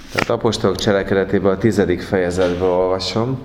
Tehát apostolok cselekedetében a 10. fejezetből olvasom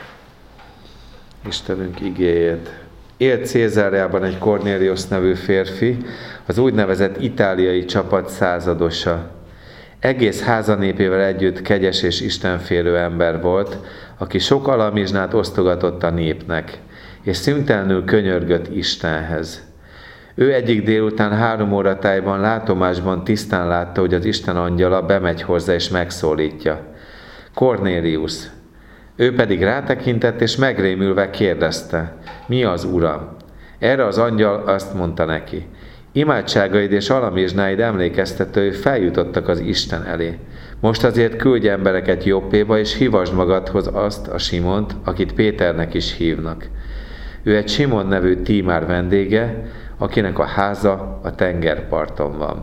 Istenünk igéjét. Élt Cézáreában egy Kornéliusz nevű férfi, az úgynevezett itáliai csapat századosa. Egész házanépével együtt kegyes és istenfélő ember volt, aki sok alamizsnát osztogatott a népnek, és szüntelenül könyörgött Istenhez. Ő egyik délután 3 óra tájban látomásban tisztán látta, hogy az Isten angyala bemegy hozzá és megszólítja. Kornéliusz! Ő pedig rátekintett és megrémülve kérdezte, mi az Uram? Erre az angyal azt mondta neki, imádságaid és alamizsnáid emlékeztetői feljutottak az Isten elé. Most azért küldj embereket Joppéba, és hívasd magadhoz azt a Simont, akit Péternek is hívnak. Ő egy Simon nevű tímár vendége, akinek a háza a tengerparton van.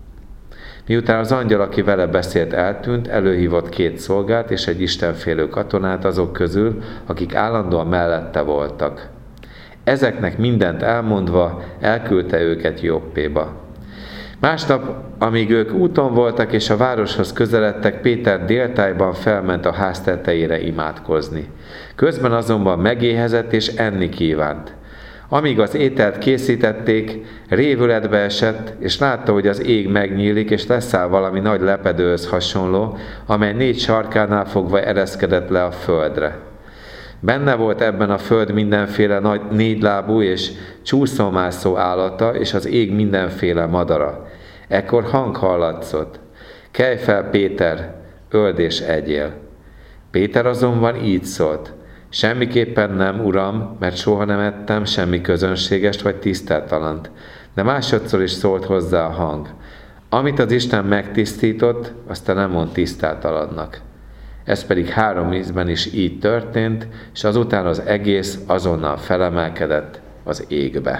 Miután az angyal, aki vele beszélt, eltűnt, előhívott 2 szolgát és egy istenfélő katonát azok közül, akik állandóan mellette voltak. Ezeknek mindent elmondva elküldte őket Joppéba. Másnap, amíg ők úton voltak és a városhoz közeledtek, Péter déltájban felment a ház tetejére imádkozni. Közben azonban megéhezett és enni kívánt. Amíg az ételt készítették, révületbe esett, és látta, hogy az ég megnyílik, és leszáll valami nagy lepedőhöz hasonló, amely 4 sarkánál fogva ereszkedett le a földre. Benne volt ebben a föld mindenféle nagy 4 lábú és csúszómászó állata, és az ég mindenféle madara. Ekkor hang hallatszott. Kelj fel, Péter, öld és egyél. Péter azonban így szólt. Semmiképpen nem, Uram, mert soha nem ettem semmi közönségest vagy tiszteltalant. De másodszor is szólt hozzá a hang. Amit az Isten megtisztított, azt te nem mond tiszteltalannak. Ez pedig 3 ízben is így történt, és azután az egész azonnal felemelkedett az égbe.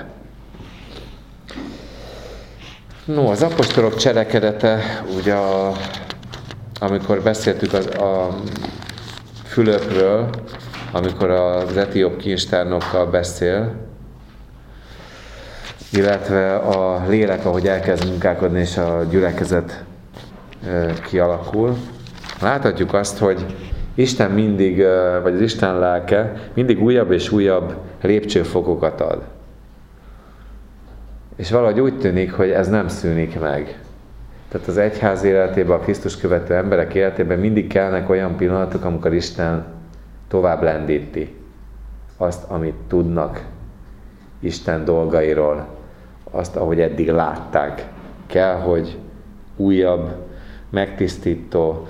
No, az apostolok cselekedete, ugye amikor beszéltük a Fülöpről, amikor az etióp kincstárnokkal beszél, illetve a lélek, ahogy elkezd munkálkodni, és a gyülekezet kialakul. Láthatjuk azt, hogy Isten mindig, vagy az Isten lelke mindig újabb és újabb lépcsőfokokat ad. És valahogy úgy tűnik, hogy ez nem szűnik meg. Tehát az egyház életében, a Krisztus követő emberek életében mindig kellnek olyan pillanatok, amikor Isten tovább lendíti azt, amit tudnak Isten dolgairól, azt, ahogy eddig látták. Kell, hogy újabb, megtisztító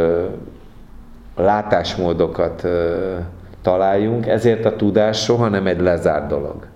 látásmódokat találjunk, ezért a tudás soha nem egy lezárt dolog.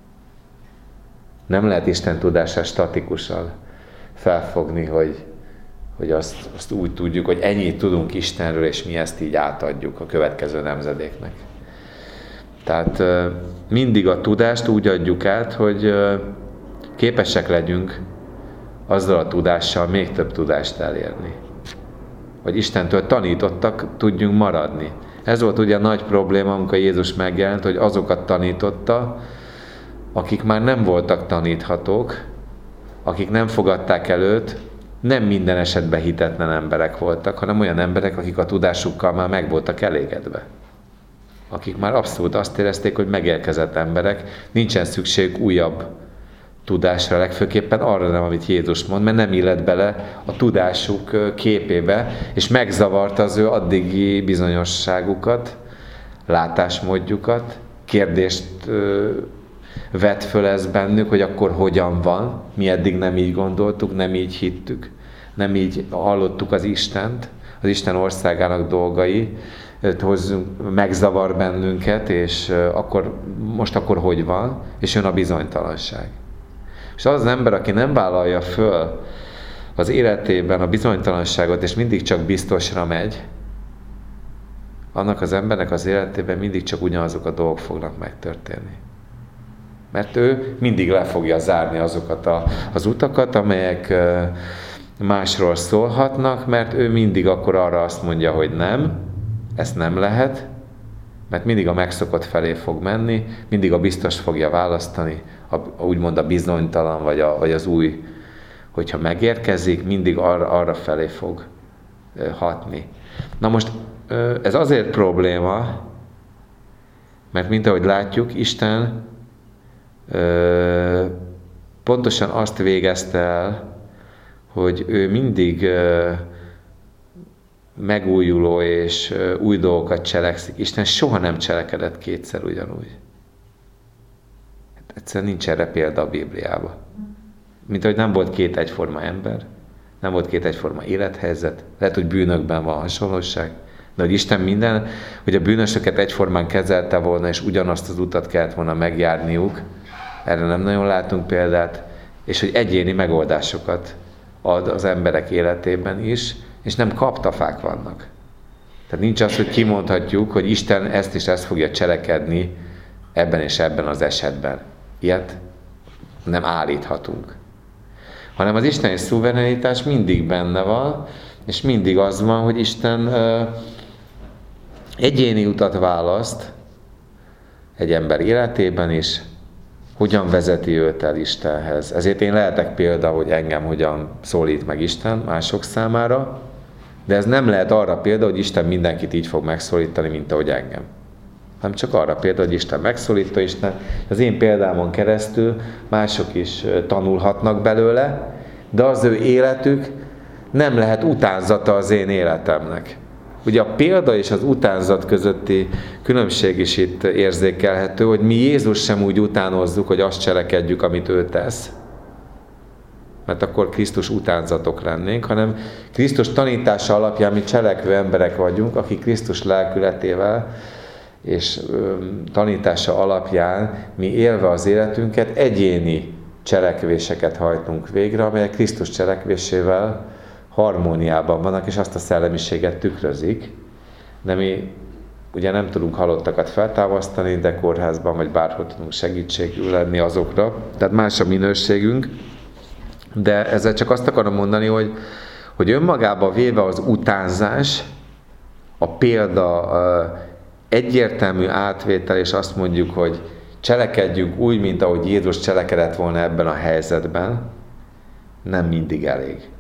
Nem lehet Isten tudását statikusan felfogni, hogy azt úgy tudjuk, hogy ennyit tudunk Istenről, és mi ezt így átadjuk a következő nemzedéknek. Tehát mindig a tudást úgy adjuk át, hogy képesek legyünk azzal a tudással még több tudást elérni. Hogy Istentől tanítottak tudjunk maradni. Ez volt ugye a nagy probléma, amikor Jézus megjelent, hogy azokat tanította, akik már nem voltak taníthatók, akik nem fogadták el őt, nem minden esetben hitetlen emberek voltak, hanem olyan emberek, akik a tudásukkal már meg voltak elégedve. Akik már abszolút azt érezték, hogy megérkezett emberek, nincsen szükség újabb tudásra, legfőképpen arra nem, amit Jézus mond, mert nem illett bele a tudásuk képébe, és megzavarta az ő addigi bizonyosságukat, látásmódjukat, kérdést vett föl ez bennük, hogy akkor hogyan van, mi eddig nem így gondoltuk, nem így hittük, nem így hallottuk az Istent, az Isten országának dolgai, megzavar bennünket, és most akkor hogy van, és jön a bizonytalanság. És az ember, aki nem vállalja föl az életében a bizonytalanságot, és mindig csak biztosra megy, annak az embernek az életében mindig csak ugyanazok a dolgok fognak megtörténni. Mert ő mindig le fogja zárni azokat az utakat, amelyek másról szólhatnak, mert ő mindig akkor arra azt mondja, hogy nem, ezt nem lehet, mert mindig a megszokott felé fog menni, mindig a biztos fogja választani, úgymond a bizonytalan, vagy az új, hogyha megérkezik, mindig arra felé fog hatni. Na most ez azért probléma, mert mint ahogy látjuk, Isten pontosan azt végezte el, hogy ő mindig megújuló és új dolgokat cselekszik. Isten soha nem cselekedett kétszer ugyanúgy. Egyszerűen nincs erre példa a Bibliában. Mint ahogy nem volt két egyforma ember, nem volt két egyforma élethelyzet, lehet, hogy bűnökben van hasonlóság, de hogy Isten hogy a bűnösöket egyformán kezelte volna, és ugyanazt az utat kellett volna megjárniuk, erre nem nagyon látunk példát, és hogy egyéni megoldásokat ad az emberek életében is, és nem kaptafák vannak. Tehát nincs az, hogy kimondhatjuk, hogy Isten ezt és ezt fogja cselekedni ebben és ebben az esetben. Ilyet nem állíthatunk. Hanem az isteni szuverenitás mindig benne van, és mindig az van, hogy Isten egyéni utat választ egy ember életében is, hogyan vezeti őt el Istenhez. Ezért én lehetek példa, hogy engem hogyan szólít meg Isten mások számára, de ez nem lehet arra példa, hogy Isten mindenkit így fog megszólítani, mint ahogy engem. Hanem csak arra példa, hogy Isten megszólítja, Isten az én példámon keresztül mások is tanulhatnak belőle, de az ő életük nem lehet utánzata az én életemnek. Ugye a példa és az utánzat közötti különbség is itt érzékelhető, hogy mi Jézus sem úgy utánozzuk, hogy azt cselekedjük, amit ő tesz, mert akkor Krisztus utánzatok lennénk, hanem Krisztus tanítása alapján mi cselekvő emberek vagyunk, akik Krisztus lelkületével és tanítása alapján mi élve az életünket egyéni cselekvéseket hajtunk végre, amelyek Krisztus cselekvésével harmóniában vannak, és azt a szellemiséget tükrözik. De mi ugye nem tudunk halottakat feltámasztani, de kórházban vagy bárhol tudunk segítségül lenni azokra. Tehát más a minőségünk. De ezzel csak azt akarom mondani, hogy önmagába véve az utánzás, a példa egyértelmű átvétel, és azt mondjuk, hogy cselekedjünk úgy, mint ahogy Jézus cselekedett volna ebben a helyzetben, nem mindig elég.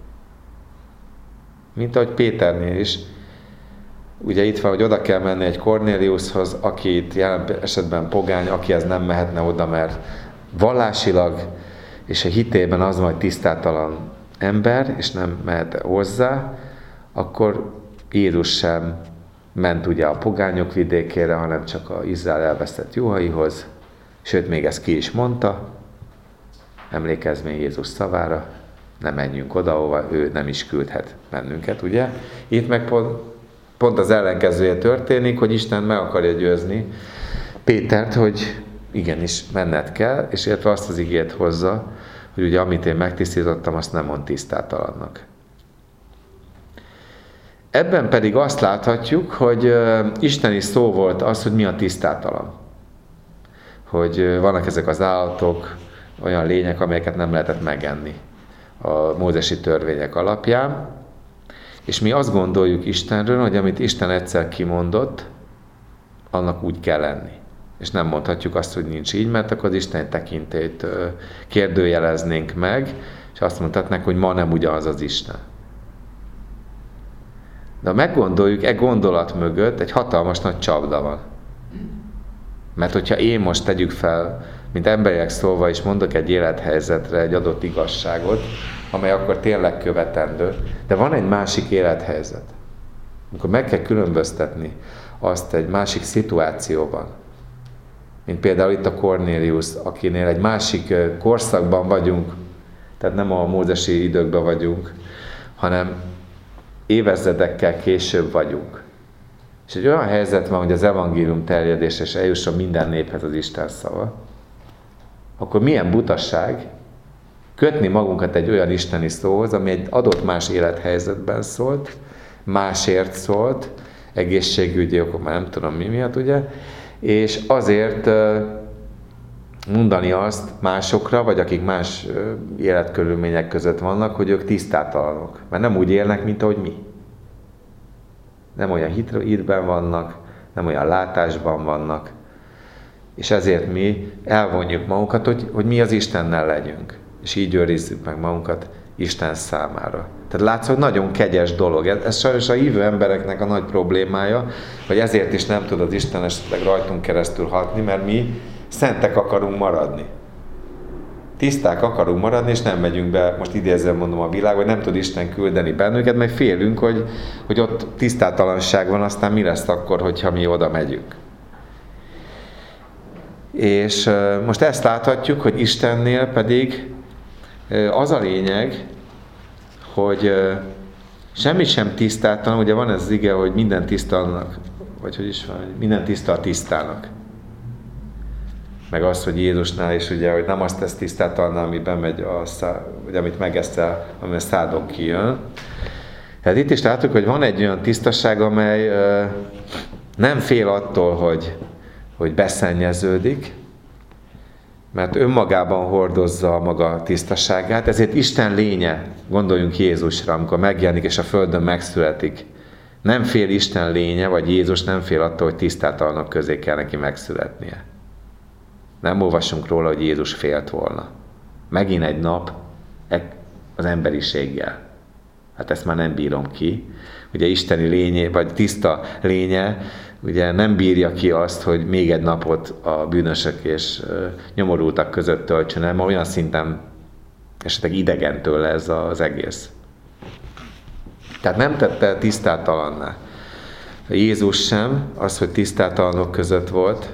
Mint ahogy Péternél is. Ugye itt van, hogy oda kell menni egy Kornéliushoz, aki itt jelen esetben pogány, akihez nem mehetne oda, mert vallásilag és a hitében az van, hogy tisztátalan ember, és nem mehet hozzá, akkor Jézus sem ment ugye a pogányok vidékére, hanem csak az Izrael elvesztett juhaihoz, sőt, még ezt ki is mondta, emlékezmény Jézus szavára, ne menjünk oda, ahova ő nem is küldhet bennünket, ugye? Itt meg pont az ellenkezője történik, hogy Isten meg akarja győzni Pétert, hogy igenis menned kell, és illetve azt az igét hozza, hogy ugye amit én megtisztítottam, azt nem mond tisztátalannak. Ebben pedig azt láthatjuk, hogy isteni szó volt az, hogy mi a tisztátalan. Hogy vannak ezek az állatok, olyan lények, amelyeket nem lehetett megenni a mózesi törvények alapján. És mi azt gondoljuk Istenről, hogy amit Isten egyszer kimondott, annak úgy kell lenni. És nem mondhatjuk azt, hogy nincs így, mert akkor az Isten tekintélyt kérdőjeleznénk meg, és azt mondhatnánk, hogy ma nem ugyanaz az Isten. De ha meggondoljuk, gondolat mögött egy hatalmas nagy csapda van. Mert hogyha én most tegyük fel, mint emberileg szólva is mondok egy élethelyzetre egy adott igazságot, amely akkor tényleg követendő, de van egy másik élethelyzet, amikor meg kell különböztetni azt egy másik szituációban, mint például itt a Kornélius, akinél egy másik korszakban vagyunk, tehát nem a mózesi időkben vagyunk, hanem évezredekkel később vagyunk. És egy olyan helyzet van, hogy az evangélium terjedése és eljusson minden néphez az Isten szava, akkor milyen butasság kötni magunkat egy olyan isteni szóhoz, ami egy adott más élethelyzetben szólt, másért szólt, egészségügyi okok, már nem tudom mi miatt, ugye, és azért mondani azt másokra, vagy akik más életkörülmények között vannak, hogy ők tisztátalanok. Mert nem úgy élnek, mint ahogy mi. Nem olyan hitben vannak, nem olyan látásban vannak. És ezért mi elvonjuk magunkat, hogy mi az Istennel legyünk. És így őrizzük meg magunkat Isten számára. Tehát látsz, hogy nagyon kegyes dolog. Ez sajnos a hívő embereknek a nagy problémája, hogy ezért is nem tud az Isten esetleg rajtunk keresztül hatni, mert mi szentek akarunk maradni. Tiszták akarunk maradni, és nem megyünk be, most idézem mondom a világ, hogy nem tud Isten küldeni bennünket, mert félünk, hogy ott tisztátalanság van, aztán mi lesz akkor, hogyha mi oda megyünk. És most ezt láthatjuk, hogy Istennél pedig az a lényeg, hogy semmi sem tisztátalan, ugye van ez az ige, hogy minden tisztának, vagy hogy is van, minden tiszta a tisztának. Meg az, hogy Jézusnál is ugye, hogy nem azt tesz tisztátalan, ami bemegy, vagy amit megeszel, ami a szádon kijön. Tehát itt is látjuk, hogy van egy olyan tisztaság, amely nem fél attól, hogy beszennyeződik, mert önmagában hordozza a maga tisztaságát, ezért Isten lénye, gondoljunk Jézusra, amikor megjelenik és a földön megszületik. Nem fél Isten lénye, vagy Jézus nem fél attól, hogy tisztátalanok közé kell neki megszületnie. Nem olvasunk róla, hogy Jézus félt volna. Megint egy nap az emberiséggel. Hát ezt már nem bírom ki. Ugye isteni lénye, vagy tiszta lénye, ugye nem bírja ki azt, hogy még egy napot a bűnösök és nyomorultak között töltsön el, mert olyan szinten esetleg idegen tőle ez az egész. Tehát nem tette tisztátalanná. Jézus sem, az, hogy tisztátalanok között volt,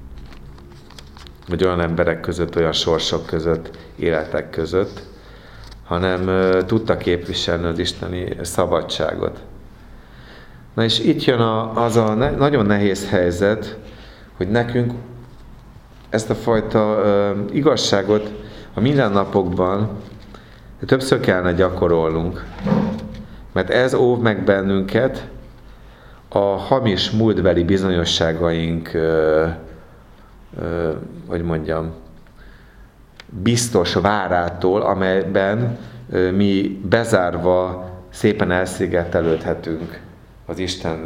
vagy olyan emberek között, olyan sorsok között, életek között, hanem tudta képviselni az isteni szabadságot. Na és itt jön az a nagyon nehéz helyzet, hogy nekünk ezt a fajta igazságot a mindennapokban többször kellene gyakorolnunk. Mert ez óv meg bennünket a hamis múltbeli bizonyosságaink, hogy mondjam, biztos várától, amelyben mi bezárva szépen elszigetelődhetünk az Isten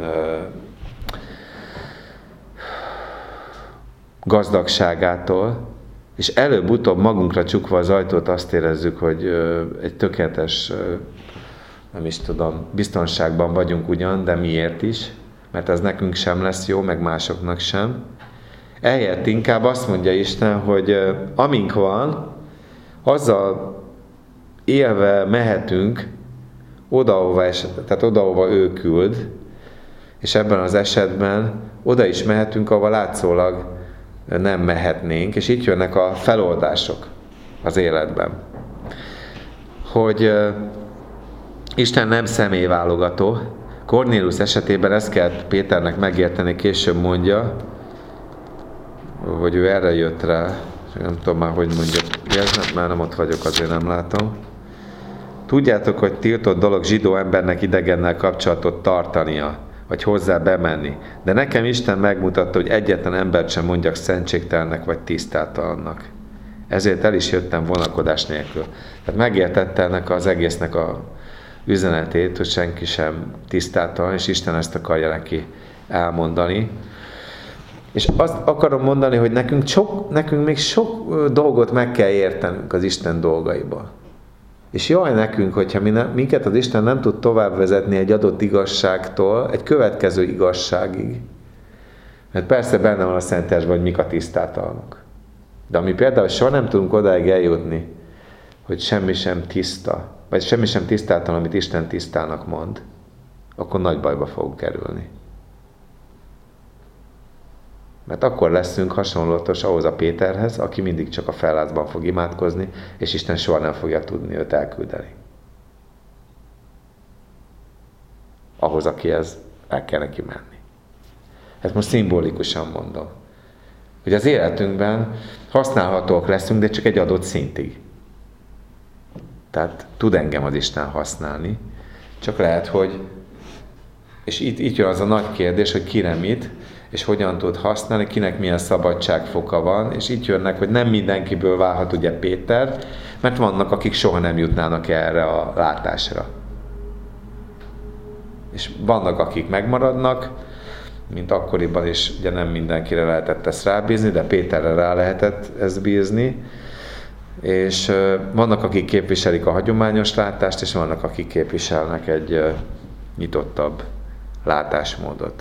gazdagságától, és előbb-utóbb magunkra csukva az ajtót azt érezzük, hogy egy tökéletes, nem is tudom, biztonságban vagyunk ugyan, de miért is? Mert ez nekünk sem lesz jó, meg másoknak sem. Ehelyett inkább azt mondja Isten, hogy amink van, azzal élve mehetünk tehát oda, ahova ő küld, és ebben az esetben oda is mehetünk, ahova látszólag nem mehetnénk, és itt jönnek a feloldások az életben. Hogy Isten nem személyválogató. Kornélius esetében ezt kell Péternek megérteni, később mondja, hogy ő erre jött rá, nem tudom már, hogy mondja, már nem ott vagyok, azért nem látom. Tudjátok, hogy tiltott dolog zsidó embernek idegennel kapcsolatot tartania, vagy hozzá bemenni. De nekem Isten megmutatta, hogy egyetlen embert sem mondjak szentségtelennek, vagy tisztátalannak. Ezért el is jöttem vonakodás nélkül. Tehát megértette ennek az egésznek a üzenetét, hogy senki sem tisztátalan, és Isten ezt akarja neki elmondani. És azt akarom mondani, hogy nekünk még sok dolgot meg kell értenünk az Isten dolgaiba. És jaj nekünk, hogyha minket az Isten nem tud tovább vezetni egy adott igazságtól, egy következő igazságig. Mert persze benne van a Szentírásban, hogy mik a tisztátalanok. De ami például soha nem tudunk odáig eljutni, hogy semmi sem tiszta, vagy semmi sem tisztátalan, amit Isten tisztának mond, akkor nagy bajba fogunk kerülni. Mert akkor leszünk hasonlatos ahhoz a Péterhez, aki mindig csak a fellázban fog imádkozni, és Isten soha nem fogja tudni őt elküldeni. Ahhoz, akihez el kell neki menni. Ezt most szimbolikusan mondom. Hogy az életünkben használhatóak leszünk, de csak egy adott szintig. Tehát tud engem az Isten használni, csak lehet, hogy, és itt jön az a nagy kérdés, hogy kire mit, és hogyan tud használni, kinek milyen szabadságfoka van, és itt jönnek, hogy nem mindenkiből válhat ugye Péter, mert vannak, akik soha nem jutnának erre a látásra. És vannak, akik megmaradnak, mint akkoriban is, ugye nem mindenkire lehetett ezt rábízni, de Péterre rá lehetett ezt bízni, És vannak, akik képviselik a hagyományos látást, és vannak, akik képviselnek egy nyitottabb látásmódot.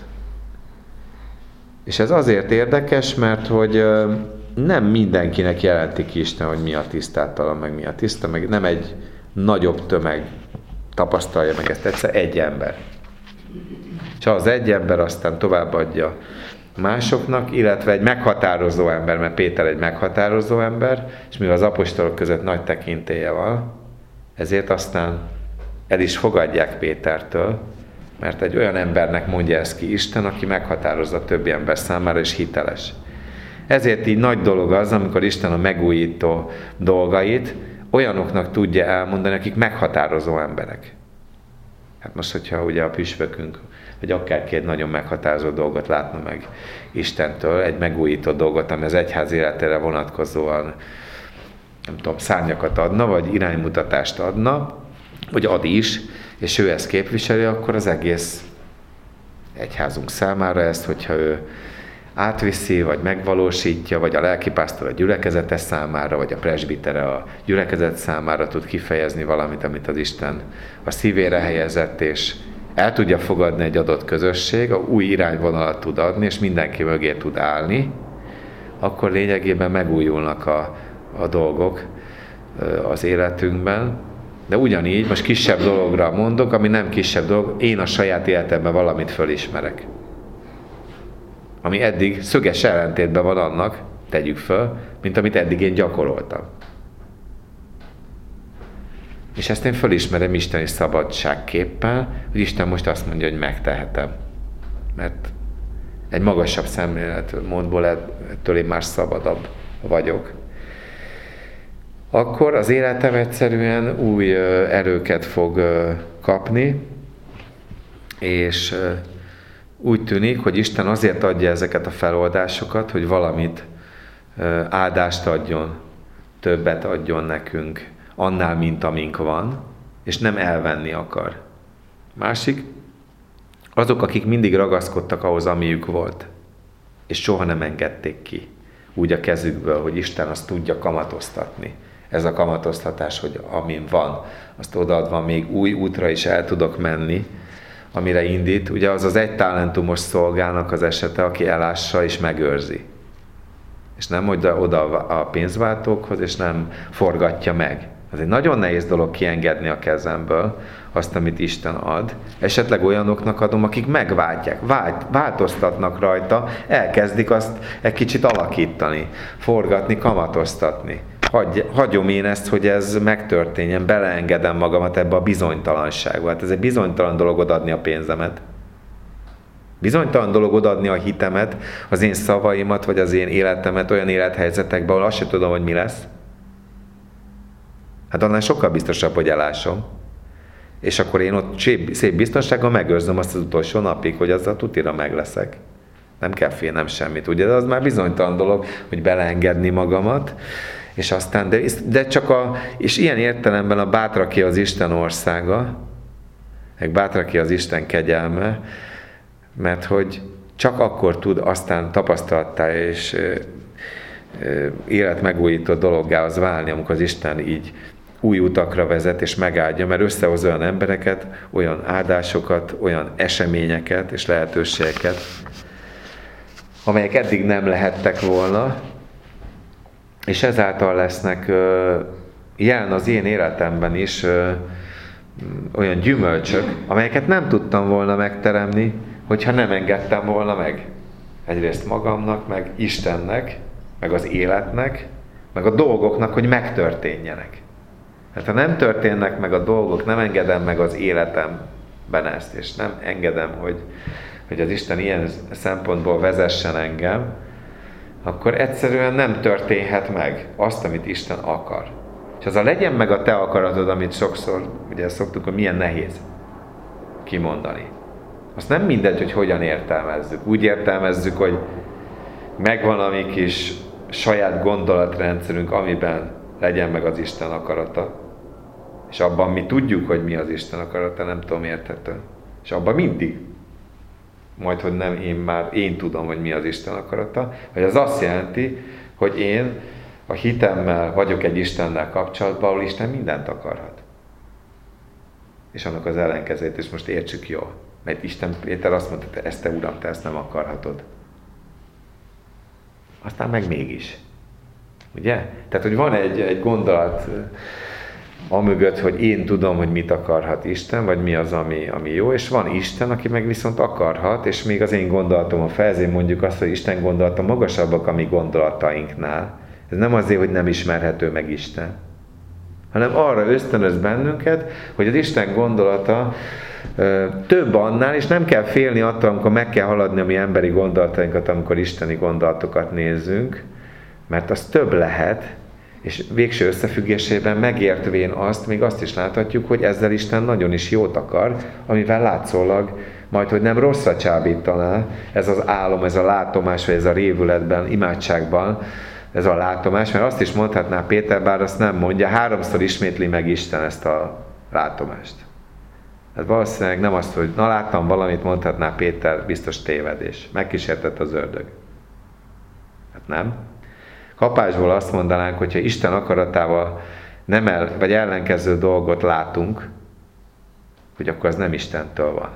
És ez azért érdekes, mert hogy nem mindenkinek jelenti ki Isten, hogy mi a tisztátalan, meg mi a tiszta, meg nem egy nagyobb tömeg tapasztalja meg ezt, egyszer egy ember. És az egy ember aztán továbbadja másoknak, illetve egy meghatározó ember, mert Péter egy meghatározó ember, és mivel az apostolok között nagy tekintélye van, ezért aztán el is fogadják Pétertől, mert egy olyan embernek mondja ezt ki Isten, aki meghatározza többi ember számára, és hiteles. Ezért így nagy dolog az, amikor Isten a megújító dolgait olyanoknak tudja elmondani, akik meghatározó emberek. Hát most, hogyha ugye a püspökünk, vagy akárki egy nagyon meghatározó dolgot látna meg Istentől, egy megújító dolgot, ami az egyház életére vonatkozóan, nem tudom, szárnyakat adna, vagy iránymutatást adna, vagy ad is, és ő ezt képviseli, akkor az egész egyházunk számára ezt, hogyha ő átviszi, vagy megvalósítja, vagy a lelkipásztor a gyülekezete számára, vagy a presbitere a gyülekezet számára tud kifejezni valamit, amit az Isten a szívére helyezett, és el tudja fogadni egy adott közösség, a új irányvonalat tud adni, és mindenki mögé tud állni, akkor lényegében megújulnak a dolgok az életünkben. De ugyanígy, most kisebb dologra mondok, ami nem kisebb dolog, én a saját életemben valamit fölismerek. Ami eddig szöges ellentétben van annak, tegyük föl, mint amit eddig én gyakoroltam. És ezt én fölismerem isteni szabadságképpen, hogy Isten most azt mondja, hogy megtehetem. Mert egy magasabb szemléletmódból ettől én már szabadabb vagyok. Akkor az életem egyszerűen új erőket fog kapni, és úgy tűnik, hogy Isten azért adja ezeket a feloldásokat, hogy valamit áldást adjon, többet adjon nekünk, annál, mint amink van, és nem elvenni akar. Másik, azok, akik mindig ragaszkodtak ahhoz, amiük volt, és soha nem engedték ki úgy a kezükből, hogy Isten azt tudja kamatoztatni. Ez a kamatoztatás, hogy amin van, azt odaadva még új útra is el tudok menni, amire indít. Ugye az az egy talentumos szolgának az esete, aki elássa és megőrzi. És nem oda a pénzváltókhoz, és nem forgatja meg. Ez egy nagyon nehéz dolog kiengedni a kezemből azt, amit Isten ad. Esetleg olyanoknak adom, akik megváltják, változtatnak rajta, elkezdik azt egy kicsit alakítani, forgatni, kamatoztatni. Hagyom én ezt, hogy ez megtörténjen, beleengedem magamat ebbe a bizonytalanságba. Hát ez egy bizonytalan dolog odaadni a pénzemet. Bizonytalan dolog odaadni a hitemet, az én szavaimat, vagy az én életemet olyan élethelyzetekbe, ahol azt sem tudom, hogy mi lesz. Hát annál sokkal biztosabb, hogy elásom. És akkor én ott szép biztonsággal megőrzöm azt az utolsó napig, hogy azzal tutira meg leszek. Nem kell félnem semmit, ugye? De az már bizonytalan dolog, hogy beleengedni magamat. És aztán, de csak és ilyen értelemben a bátraké az Isten országa, meg bátraké az Isten kegyelme, mert hogy csak akkor tud aztán tapasztalattá és életmegújító dologgá az válni, amikor az Isten így új utakra vezet és megáldja, mert összehoz olyan embereket, olyan áldásokat, olyan eseményeket és lehetőségeket, amelyek eddig nem lehettek volna, és ezáltal lesznek jelen az én életemben is olyan gyümölcsök, amelyeket nem tudtam volna megteremni, hogyha nem engedtem volna meg. Egyrészt magamnak, meg Istennek, meg az életnek, meg a dolgoknak, hogy megtörténjenek. Hát ha nem történnek meg a dolgok, nem engedem meg az életemben ezt, és nem engedem, hogy az Isten ilyen szempontból vezessen engem, akkor egyszerűen nem történhet meg azt, amit Isten akar. És az a legyen meg a te akaratod, amit sokszor, ugye szoktuk, hogy milyen nehéz kimondani. Azt nem mindegy, hogy hogyan értelmezzük. Úgy értelmezzük, hogy megvan a mi kis saját gondolatrendszerünk, amiben legyen meg az Isten akarata. És abban mi tudjuk, hogy mi az Isten akarata, nem tudom érthető. És abban mindig. Majd, hogy nem én tudom, hogy mi az Isten akarata. Vagy az azt jelenti, hogy én a hitemmel vagyok egy Istennel kapcsolatban, ahol Isten mindent akarhat. És annak az ellenkezőjét is most értsük jól. Mert Péter azt mondta, hogy te Uram, te ezt nem akarhatod. Aztán meg mégis. Ugye? Tehát, hogy van egy gondolat amögött, hogy én tudom, hogy mit akarhat Isten, vagy mi az, ami jó, és van Isten, aki meg viszont akarhat, és még az én gondolatom a felzén mondjuk azt, hogy Isten gondolata magasabbak a mi gondolatainknál. Ez nem azért, hogy nem ismerhető meg Isten, hanem arra ösztönöz bennünket, hogy az Isten gondolata több annál, és nem kell félni attól, amikor meg kell haladni a mi emberi gondolatainkat, amikor isteni gondolatokat nézzünk, mert az több lehet, és végső összefüggésében megértvén azt, még azt is láthatjuk, hogy ezzel Isten nagyon is jót akar, amivel látszólag majd, hogy nem rosszra csábítaná ez az álom, ez a látomás, vagy ez a révületben, imádságban, ez a látomás, mert azt is mondhatná Péter, bár azt nem mondja, 3-szor ismétli meg Isten ezt a látomást. Hát valószínűleg nem azt, hogy na láttam valamit, mondhatná Péter, biztos tévedés. Megkísértett az ördög. Hát nem. Kapásból azt mondanánk, hogyha Isten akaratával vagy ellenkező dolgot látunk, hogy akkor az nem Istentől van.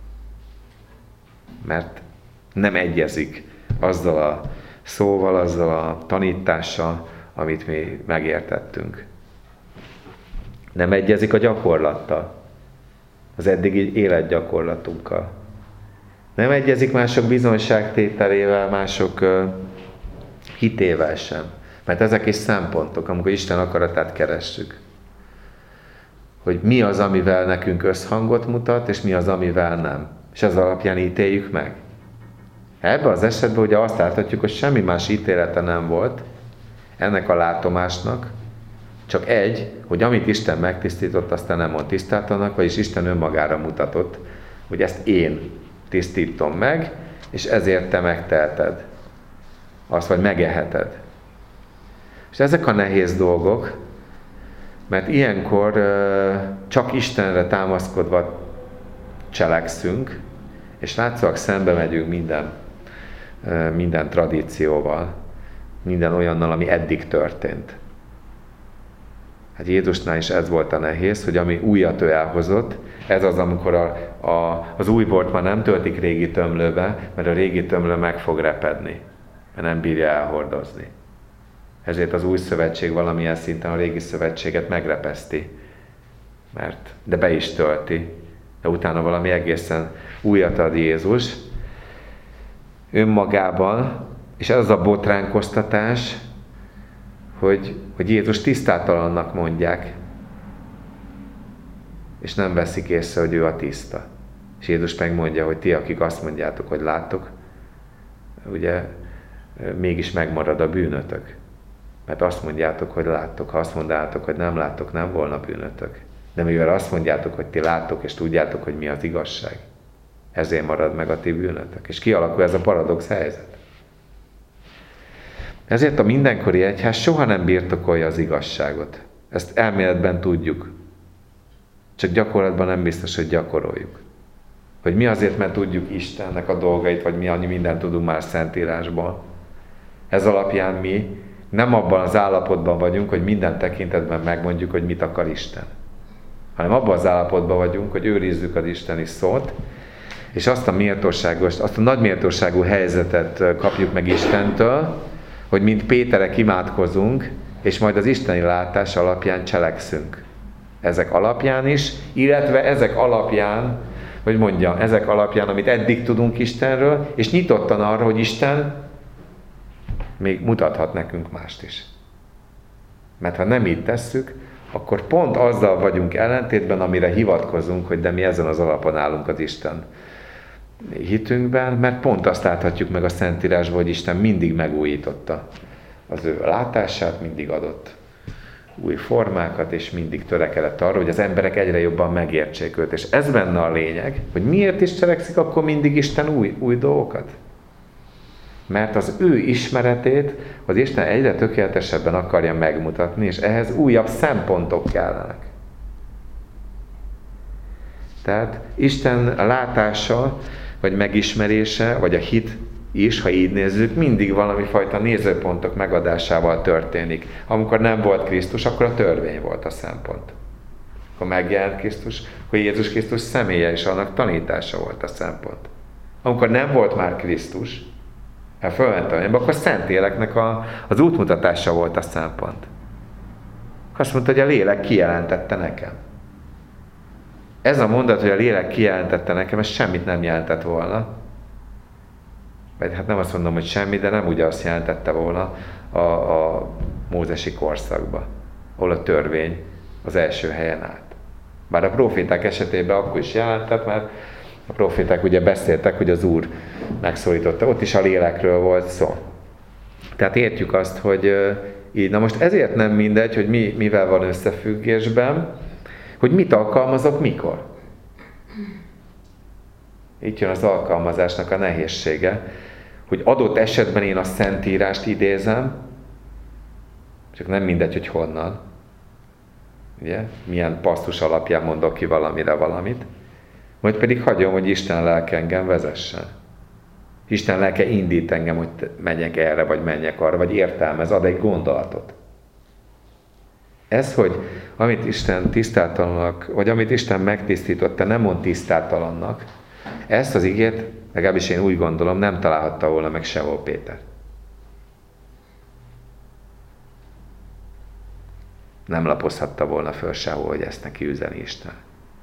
Mert nem egyezik azzal a szóval, azzal a tanítással, amit mi megértettünk. Nem egyezik a gyakorlattal, az eddigi életgyakorlatunkkal. Nem egyezik mások bizonyságtételével, mások hitével sem. Mert ezek is szempontok, amikor Isten akaratát keressük. Hogy mi az, amivel nekünk összhangot mutat, és mi az, amivel nem. És az alapján ítéljük meg. Ebben az esetben ugye azt láthatjuk, hogy semmi más ítélete nem volt ennek a látomásnak, csak egy, hogy amit Isten megtisztított, aztán nem mond tisztátanak, vagyis Isten önmagára mutatott, hogy ezt én tisztítom meg, és ezért te megteheted. Azt vagy megeheted. És ezek a nehéz dolgok, mert ilyenkor csak Istenre támaszkodva cselekszünk, és látszólag szembe megyünk minden tradícióval, minden olyannal, ami eddig történt. Hát Jézusnál is ez volt a nehéz, hogy ami újat ő elhozott, ez az, amikor az új bort már nem töltik régi tömlőbe, mert a régi tömlő meg fog repedni, mert nem bírja elhordozni. Ezért az új szövetség valamilyen szinten a régi szövetséget megrepeszti, de be is tölti, de utána valami egészen újat ad Jézus önmagában, és ez az a botránkoztatás, hogy Jézus tisztátalannak mondják, és nem veszik észre, hogy ő a tiszta. És Jézus megmondja, hogy ti, akik azt mondjátok, hogy láttok, ugye mégis megmarad a bűnötök. Mert azt mondjátok, hogy láttok. Ha azt mondátok, hogy nem láttok, nem volna bűnötök. De mivel azt mondjátok, hogy ti láttok, és tudjátok, hogy mi az igazság, ezért marad meg a ti bűnötök. És kialakul ez a paradox helyzet. Ezért a mindenkori egyház soha nem birtokolja az igazságot. Ezt elméletben tudjuk. Csak gyakorlatban nem biztos, hogy gyakoroljuk. Hogy mi azért, mert tudjuk Istennek a dolgait, vagy mi annyi mindent tudunk már Szentírásból. Ez alapján mi nem abban az állapotban vagyunk, hogy minden tekintetben megmondjuk, hogy mit akar Isten. Hanem abban az állapotban vagyunk, hogy őrizzük az isteni szót, és azt a nagy méltóságú helyzetet kapjuk meg Istentől, hogy mint Péterek imádkozunk, és majd az isteni látás alapján cselekszünk. Ezek alapján is, illetve ezek alapján, ezek alapján, amit eddig tudunk Istenről, és nyitottan arra, hogy Isten még mutathat nekünk mást is. Mert ha nem így tesszük, akkor pont azzal vagyunk ellentétben, amire hivatkozunk, hogy de mi ezen az alapon állunk az Isten hitünkben, mert pont azt láthatjuk meg a Szentírásban, hogy Isten mindig megújította az ő látását, mindig adott új formákat, és mindig törekedett arra, hogy az emberek egyre jobban megértsék őt. És ez benne a lényeg, hogy miért is cselekszik akkor mindig Isten új dolgokat. Mert az ő ismeretét az Isten egyre tökéletesebben akarja megmutatni, és ehhez újabb szempontok kellenek. Tehát Isten látása, vagy megismerése, vagy a hit is, ha így nézzük, mindig valami fajta nézőpontok megadásával történik. Amikor nem volt Krisztus, akkor a törvény volt a szempont. Akkor megjelent Krisztus, akkor Jézus Krisztus személye és annak tanítása volt a szempont. Amikor nem volt már Krisztus, fölment a mennybe, akkor Szentléleknek az útmutatása volt a szempont. Azt mondta, hogy a lélek kijelentette nekem. Ez a mondat, hogy a lélek kijelentette nekem, ez semmit nem jelentett volna. Vagy hát nem azt mondom, hogy semmi, de nem ugye azt jelentette volna a mózesi korszakban, ahol a törvény az első helyen állt. Bár a proféták esetében akkor is jelentett, mert a proféták ugye beszéltek, hogy az Úr megszólította. Ott is a lélekről volt szó. Tehát értjük azt, hogy így. Na most ezért nem mindegy, hogy mivel van összefüggésben, hogy mit alkalmazok mikor. Itt jön az alkalmazásnak a nehézsége, hogy adott esetben én a Szentírást idézem, csak nem mindegy, hogy honnan. Ugye? Milyen pasztus alapján mondok ki valamire valamit. Majd pedig hagyom, hogy Isten lelke engem vezessen. Isten lelke indít engem, hogy menjek erre, vagy menjek arra, vagy értelmez, ad egy gondolatot. Ez, hogy amit Isten tisztátalannak, vagy amit Isten megtisztított, te nem mond tisztátalannak, ezt az igét, legalábbis én úgy gondolom, nem találhatta volna meg sehol Péter. Nem lapozhatta volna föl sehol, hogy ezt neki üzeni Isten.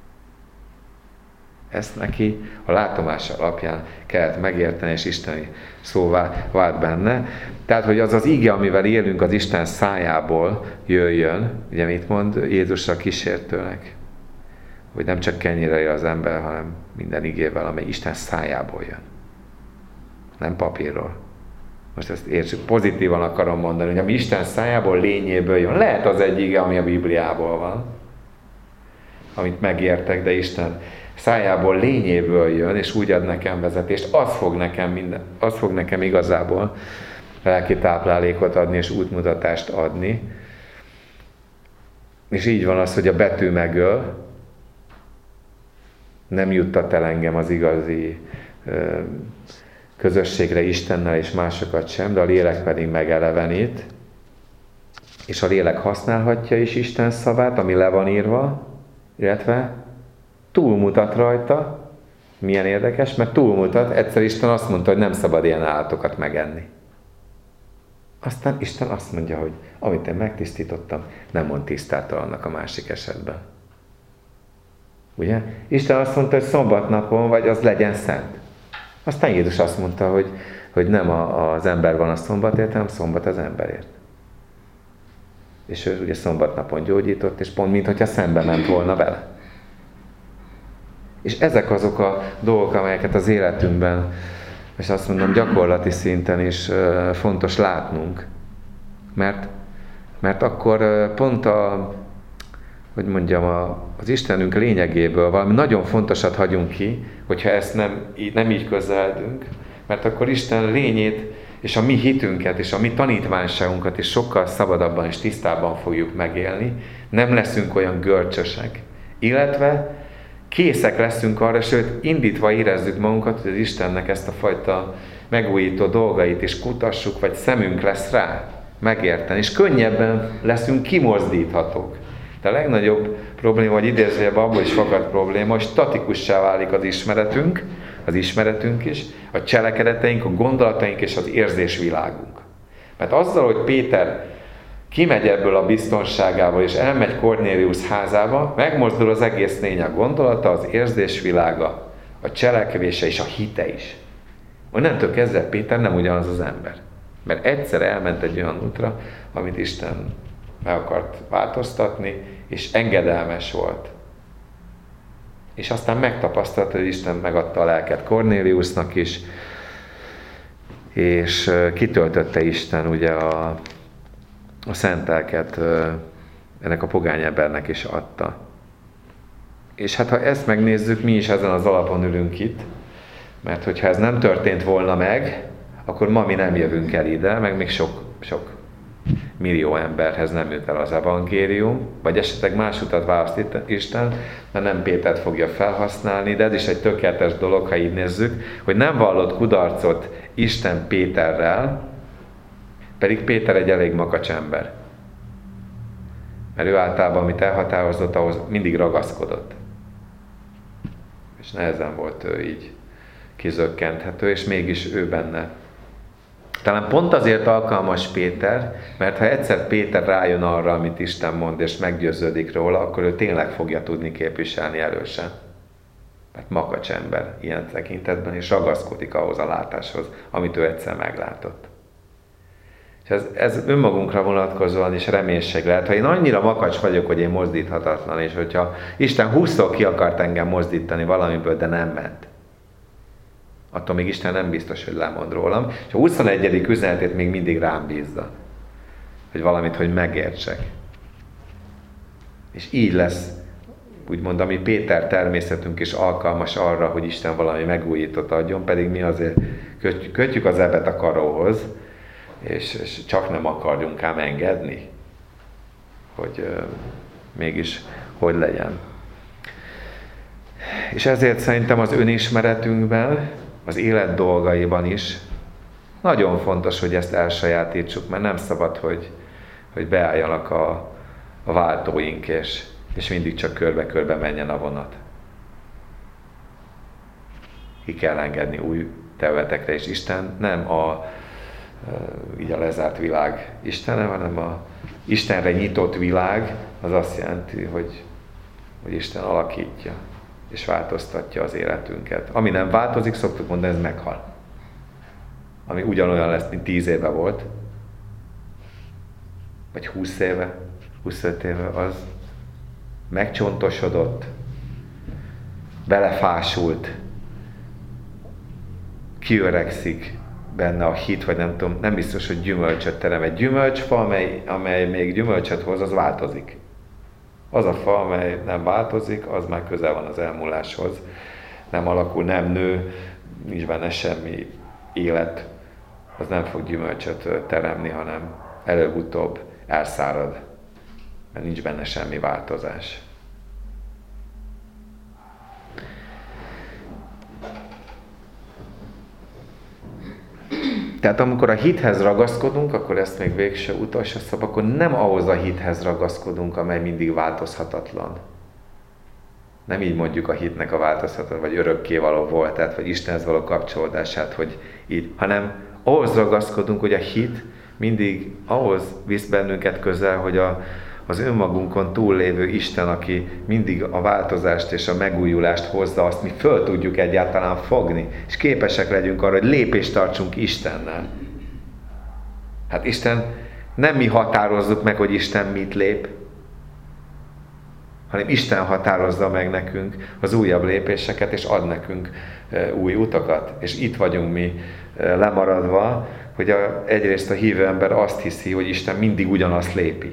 Ezt neki a látomása alapján kellett megérteni, és isteni szóvá vált benne. Tehát, hogy az az ige, amivel élünk, az Isten szájából jöjjön. Ugye mit mond Jézus a kísértőnek? Hogy nem csak kenyérre él az ember, hanem minden igével, amely Isten szájából jön. Nem papírról. Most ezt értsük, pozitívan akarom mondani, hogy ami Isten szájából, lényéből jön. Lehet az egy ige, ami a Bibliából van, amit megértek, de Isten szájából, lényéből jön, és úgy ad nekem vezetést, az fog nekem igazából lelki táplálékot adni, és útmutatást adni. És így van az, hogy a betű megöl, nem juttat el engem az igazi közösségre Istennel és másokat sem, de a lélek pedig megelevenít, és a lélek használhatja is Isten szavát, ami le van írva, illetve túlmutat rajta. Milyen érdekes, mert túlmutat. Egyszer Isten azt mondta, hogy nem szabad ilyen állatokat megenni. Aztán Isten azt mondja, hogy amit én megtisztítottam, nem mond tisztátalannak a másik esetben. Ugye? Isten azt mondta, hogy szombatnapon vagy, az legyen szent. Aztán Jézus azt mondta, hogy nem az ember van a szombatért, hanem szombat az emberért. És ő ugye szombatnapon gyógyított, és pont mintha szembe ment volna vele. És ezek azok a dolgok, amelyeket az életünkben, és azt mondom, gyakorlati szinten is fontos látnunk. Mert akkor pont az Istenünk lényegéből valami nagyon fontosat hagyunk ki, hogyha ezt nem így közeledünk, mert akkor Isten lényét és a mi hitünket és a mi tanítványságunkat is sokkal szabadabban és tisztábban fogjuk megélni, nem leszünk olyan görcsösek, illetve készek leszünk arra, sőt, indítva érezzük magunkat, hogy az Istennek ezt a fajta megújító dolgait is kutassuk, vagy szemünk lesz rá megérteni, és könnyebben leszünk kimozdíthatók. De a legnagyobb probléma, vagy idézőjelben abból is fakad probléma, hogy statikussá válik az ismeretünk is, a cselekedeteink, a gondolataink és az érzésvilágunk. Mert azzal, hogy Péter kimegy ebből a biztonságából, és elmegy Kornéliusz házába, megmozdul az egész lény, a gondolata, az érzésvilága, a cselekvése és a hite is. Onnantól kezdve Péter nem ugyanaz az ember. Mert egyszer elment egy olyan útra, amit Isten meg akart változtatni, és engedelmes volt. És aztán megtapasztalta, hogy Isten megadta a lelket Kornéliusznak is, és kitöltötte Isten ugye a szent lelket ennek a pogány embernek is adta. És hát ha ezt megnézzük, mi is ezen az alapon ülünk itt, mert hogyha ez nem történt volna meg, akkor ma mi nem jövünk el ide, meg még sok millió emberhez nem jut el az evangélium, vagy esetleg más utat választ Isten, mert nem Pétert fogja felhasználni, de ez is egy tökéletes dolog, ha így nézzük, hogy nem vallott kudarcot Isten Péterrel, pedig Péter egy elég makacs ember. Mert ő általában, amit elhatározott, ahhoz mindig ragaszkodott. És nehezen volt ő így kizökkenthető, és mégis ő benne. Talán pont azért alkalmas Péter, mert ha egyszer Péter rájön arra, amit Isten mond, és meggyőződik róla, akkor ő tényleg fogja tudni képviselni erősen. Mert makacs ember ilyen tekintetben, és ragaszkodik ahhoz a látáshoz, amit ő egyszer meglátott. És ez önmagunkra vonatkozóan is reménység lehet. Ha én annyira makacs vagyok, hogy én mozdíthatatlan, és hogyha Isten 20-szor ki akart engem mozdítani valamiből, de nem ment, attól még Isten nem biztos, hogy lemond rólam. És a 21. üzenetét még mindig rám bízza. Hogy valamit, hogy megértsek. És így lesz, úgymond, ami Péter természetünk is alkalmas arra, hogy Isten valami megújított adjon, pedig mi azért kötjük az ebet a karóhoz, és csak nem akarjunk ám engedni, hogy mégis hogy legyen. És ezért szerintem az önismeretünkben, az élet dolgaiban is nagyon fontos, hogy ezt elsajátítsuk, mert nem szabad, hogy beálljanak a váltóink, és mindig csak körbe-körbe menjen a vonat. Ki kell engedni új területekre, és Isten nem így a lezárt világ Istene, hanem a Istenre nyitott világ, az azt jelenti, hogy Isten alakítja és változtatja az életünket. Ami nem változik, szoktuk mondani, ez meghal. Ami ugyanolyan lesz, mint 10 éve volt, vagy 20 éve, 25 éve, az megcsontosodott, belefásult, kiöregszik benne a hit, vagy nem tudom, nem biztos, hogy gyümölcsöt terem. Egy gyümölcsfa, amely még gyümölcsöt hoz, az változik. Az a fa, amely nem változik, az már közel van az elmúláshoz. Nem alakul, nem nő, nincs benne semmi élet, az nem fog gyümölcsöt teremni, hanem előbb-utóbb elszárad, mert nincs benne semmi változás. Tehát amikor a hithez ragaszkodunk, akkor ezt még végső utolsó szab, akkor nem ahhoz a hithez ragaszkodunk, amely mindig változhatatlan. Nem így mondjuk a hitnek a változhatatlan, vagy örökkévaló voltát, vagy Istenhez való kapcsolódását, hogy így, hanem ahhoz ragaszkodunk, hogy a hit mindig ahhoz visz bennünket közel, hogy az önmagunkon túllévő Isten, aki mindig a változást és a megújulást hozza, azt mi föl tudjuk egyáltalán fogni, és képesek legyünk arra, hogy lépést tartsunk Istennel. Hát Isten, nem mi határozzuk meg, hogy Isten mit lép, hanem Isten határozza meg nekünk az újabb lépéseket, és ad nekünk új utakat. És itt vagyunk mi lemaradva, hogy egyrészt a hívő ember azt hiszi, hogy Isten mindig ugyanazt lépi.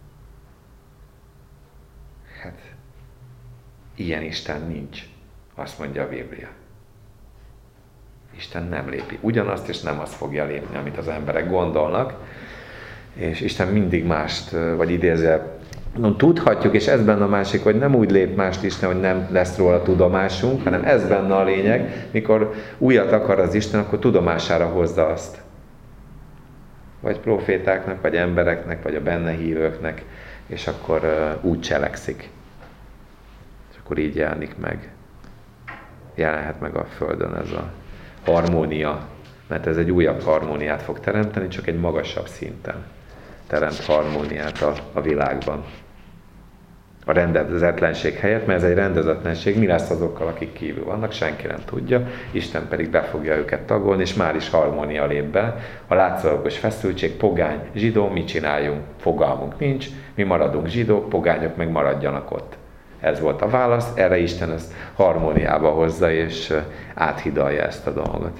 Hát, ilyen Isten nincs, azt mondja a Biblia. Isten nem lépi ugyanazt, és nem azt fogja lépni, amit az emberek gondolnak. És Isten mindig mást, vagy idézve, tudhatjuk, és ez benne a másik, hogy nem úgy lép mást Isten, hogy nem lesz róla tudomásunk, hanem ez benne a lényeg, mikor újat akar az Isten, akkor tudomására hozza azt. Vagy profétáknak, vagy embereknek, vagy a benne hívőknek, és akkor úgy cselekszik. És akkor így jelenik meg. Jelenhet meg a Földön ez a harmónia, mert ez egy újabb harmóniát fog teremteni, csak egy magasabb szinten teremt harmóniát a világban. A rendezetlenség helyett, mert ez egy rendezetlenség, mi lesz azokkal, akik kívül vannak, senki nem tudja, Isten pedig be fogja őket tagolni, és már is harmónia lép be. A látszólagos feszültség, pogány, zsidó, mit csináljunk? Fogalmunk nincs, mi maradunk zsidók, pogányok meg maradjanak ott. Ez volt a válasz, erre Isten ezt harmóniába hozza, és áthidalja ezt a dolgot.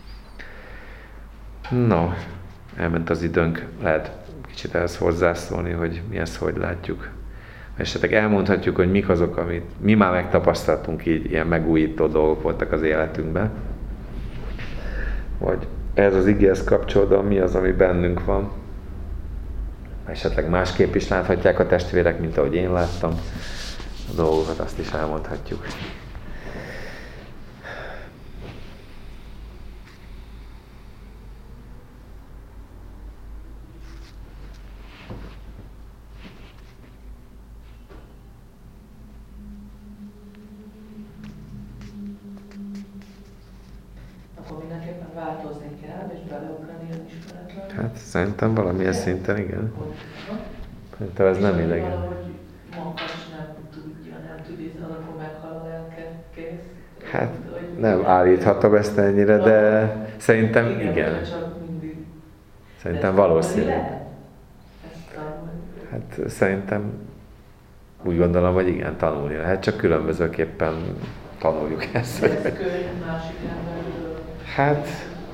No, elment az időnk, lehet kicsit ehhez hozzászólni, hogy mi ezt hogy látjuk. Esetleg elmondhatjuk, hogy mik azok, amit mi már megtapasztaltunk, így ilyen megújító dolgok voltak az életünkben. Vagy ez az igéhez kapcsolódóan mi az, ami bennünk van. esetleg másképp is láthatják a testvérek, mint ahogy én láttam a dolgokat, azt is elmondhatjuk. Hát szerintem valamilyen szinten, igen. Szerintem ez nem idegen. Hát nem állíthatom ezt ennyire, de szerintem igen. Szerintem valószínű. Hát szerintem úgy gondolom, hogy igen, tanulni lehet, csak különbözőképpen tanuljuk ezt. Ez könyv másik emberről. Hát...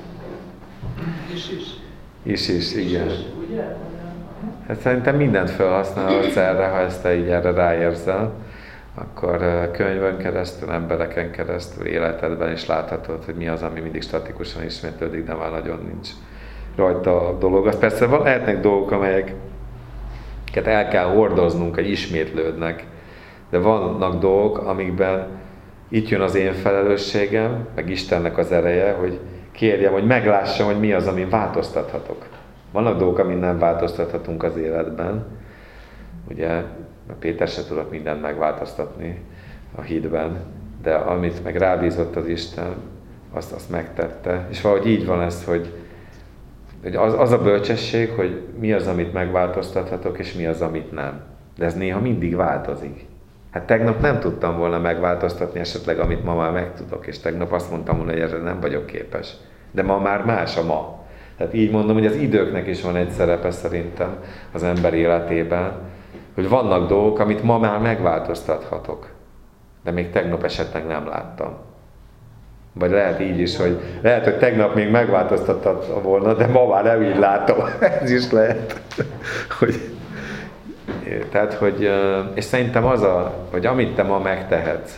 Is, igen. Ugye? Hát szerintem mindent felhasználhatsz erre, ha ezt te így erre ráérzel, akkor könyvön keresztül, embereken keresztül, életedben is láthatod, hogy mi az, ami mindig statikusan ismétlődik, de már nagyon nincs rajta a dolog. Az persze lehetnek dolgok, amelyeket el kell hordoznunk, hogy ismétlődnek, de vannak dolgok, amikben itt jön az én felelősségem, meg Istennek az ereje, hogy kérjem, hogy meglássam, hogy mi az, amin változtathatok. Vannak dolgok, amin nem változtathatunk az életben. Ugye Péter se tudott mindent megváltoztatni a hitben, de amit meg rábízott az Isten, azt megtette. És valahogy így van ez, hogy az a bölcsesség, hogy mi az, amit megváltoztathatok, és mi az, amit nem. De ez néha mindig változik. Hát tegnap nem tudtam volna megváltoztatni esetleg, amit ma már megtudok, és tegnap azt mondtam volna, hogy erre nem vagyok képes. De ma már más a ma. Tehát így mondom, hogy az időknek is van egy szerepe szerintem az ember életében, hogy vannak dolgok, amit ma már megváltoztathatok, de még tegnap esetleg nem láttam. Vagy lehet így is, hogy lehet, hogy tegnap még megváltoztattam volna, de ma már nem így látom. Ez is lehet. Tehát, hogy, és szerintem az, hogy amit te ma megtehetsz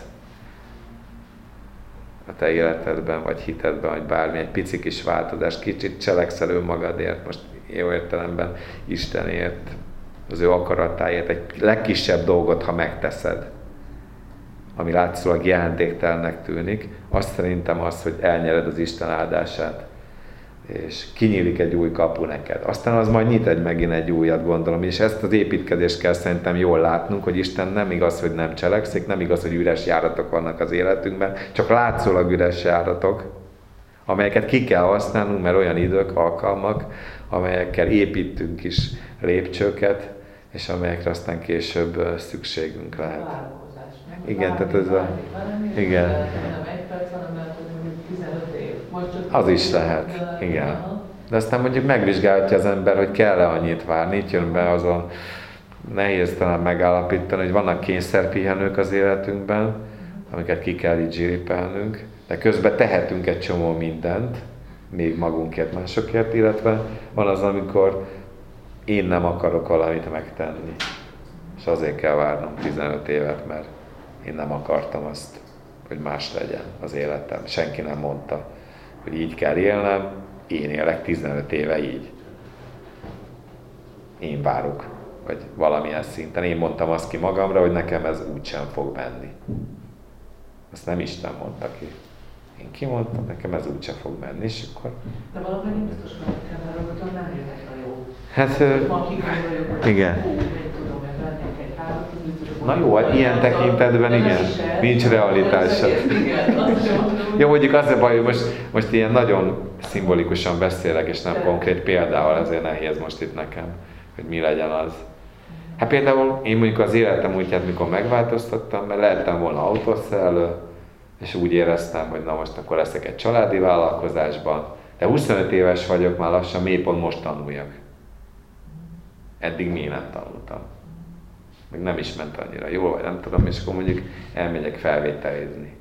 a te életedben, vagy hitedben, vagy bármi, egy pici kis változás, kicsit cselekszel önmagadért, most jó értelemben Istenért, az ő akaratáért, egy legkisebb dolgot, ha megteszed, ami látszólag jelentéktelnek tűnik, azt szerintem az, hogy elnyered az Isten áldását, és kinyílik egy új kapu neked. Aztán az majd nyit megint egy újat, gondolom, és ezt az építkezést kell szerintem jól látnunk, hogy Isten nem igaz, hogy nem cselekszik, nem igaz, hogy üres járatok vannak az életünkben, csak látszólag üres járatok, amelyeket ki kell használnunk, mert olyan idők, alkalmak, amelyekkel építünk is lépcsőket, és amelyekre aztán később szükségünk lehet. Igen, tehát ez a... Igen. Nem egy perc, hanem lehet, hogy 15 év. Az is lehet, igen. De aztán mondjuk megvizsgálhatja az ember, hogy kell-e annyit várni. Itt jön be azon, nehéz talán megállapítani, hogy vannak kényszerpihenők az életünkben, amiket ki kell így zsíripelnünk, de közben tehetünk egy csomó mindent, még magunkért, másokért, illetve van az, amikor én nem akarok valamit megtenni. És azért kell várnom 15 évet, mert én nem akartam azt, hogy más legyen az életem. Senki nem mondta, hogy így kell élnem, én élek 15 éve így. Én várok, vagy valamilyen szinten. Én mondtam azt ki magamra, hogy nekem ez úgysem fog menni. Azt nem Isten mondta ki. Én kimondtam, nekem ez úgysem fog menni, és akkor... De valamennyi biztos, hogy kell, mert nem jönnek a jó. Hát, igen. Na jó, hát ilyen tekintetben igen, nincs realitása. Jó, mondjuk az a baj, hogy most ilyen nagyon szimbolikusan beszélek, és nem konkrét példával, ezért nehéz most itt nekem, hogy mi legyen az. Hát például én mondjuk az életem útját, mikor megváltoztattam, mert lehettem volna autószerelő, és úgy éreztem, hogy na most akkor leszek egy családi vállalkozásban, de 25 éves vagyok, már lassan miért pont most tanuljak. Eddig miért nem tanultam. Meg nem is ment annyira jól, vagy nem tudom, és akkor mondjuk elmegyek felvételizni.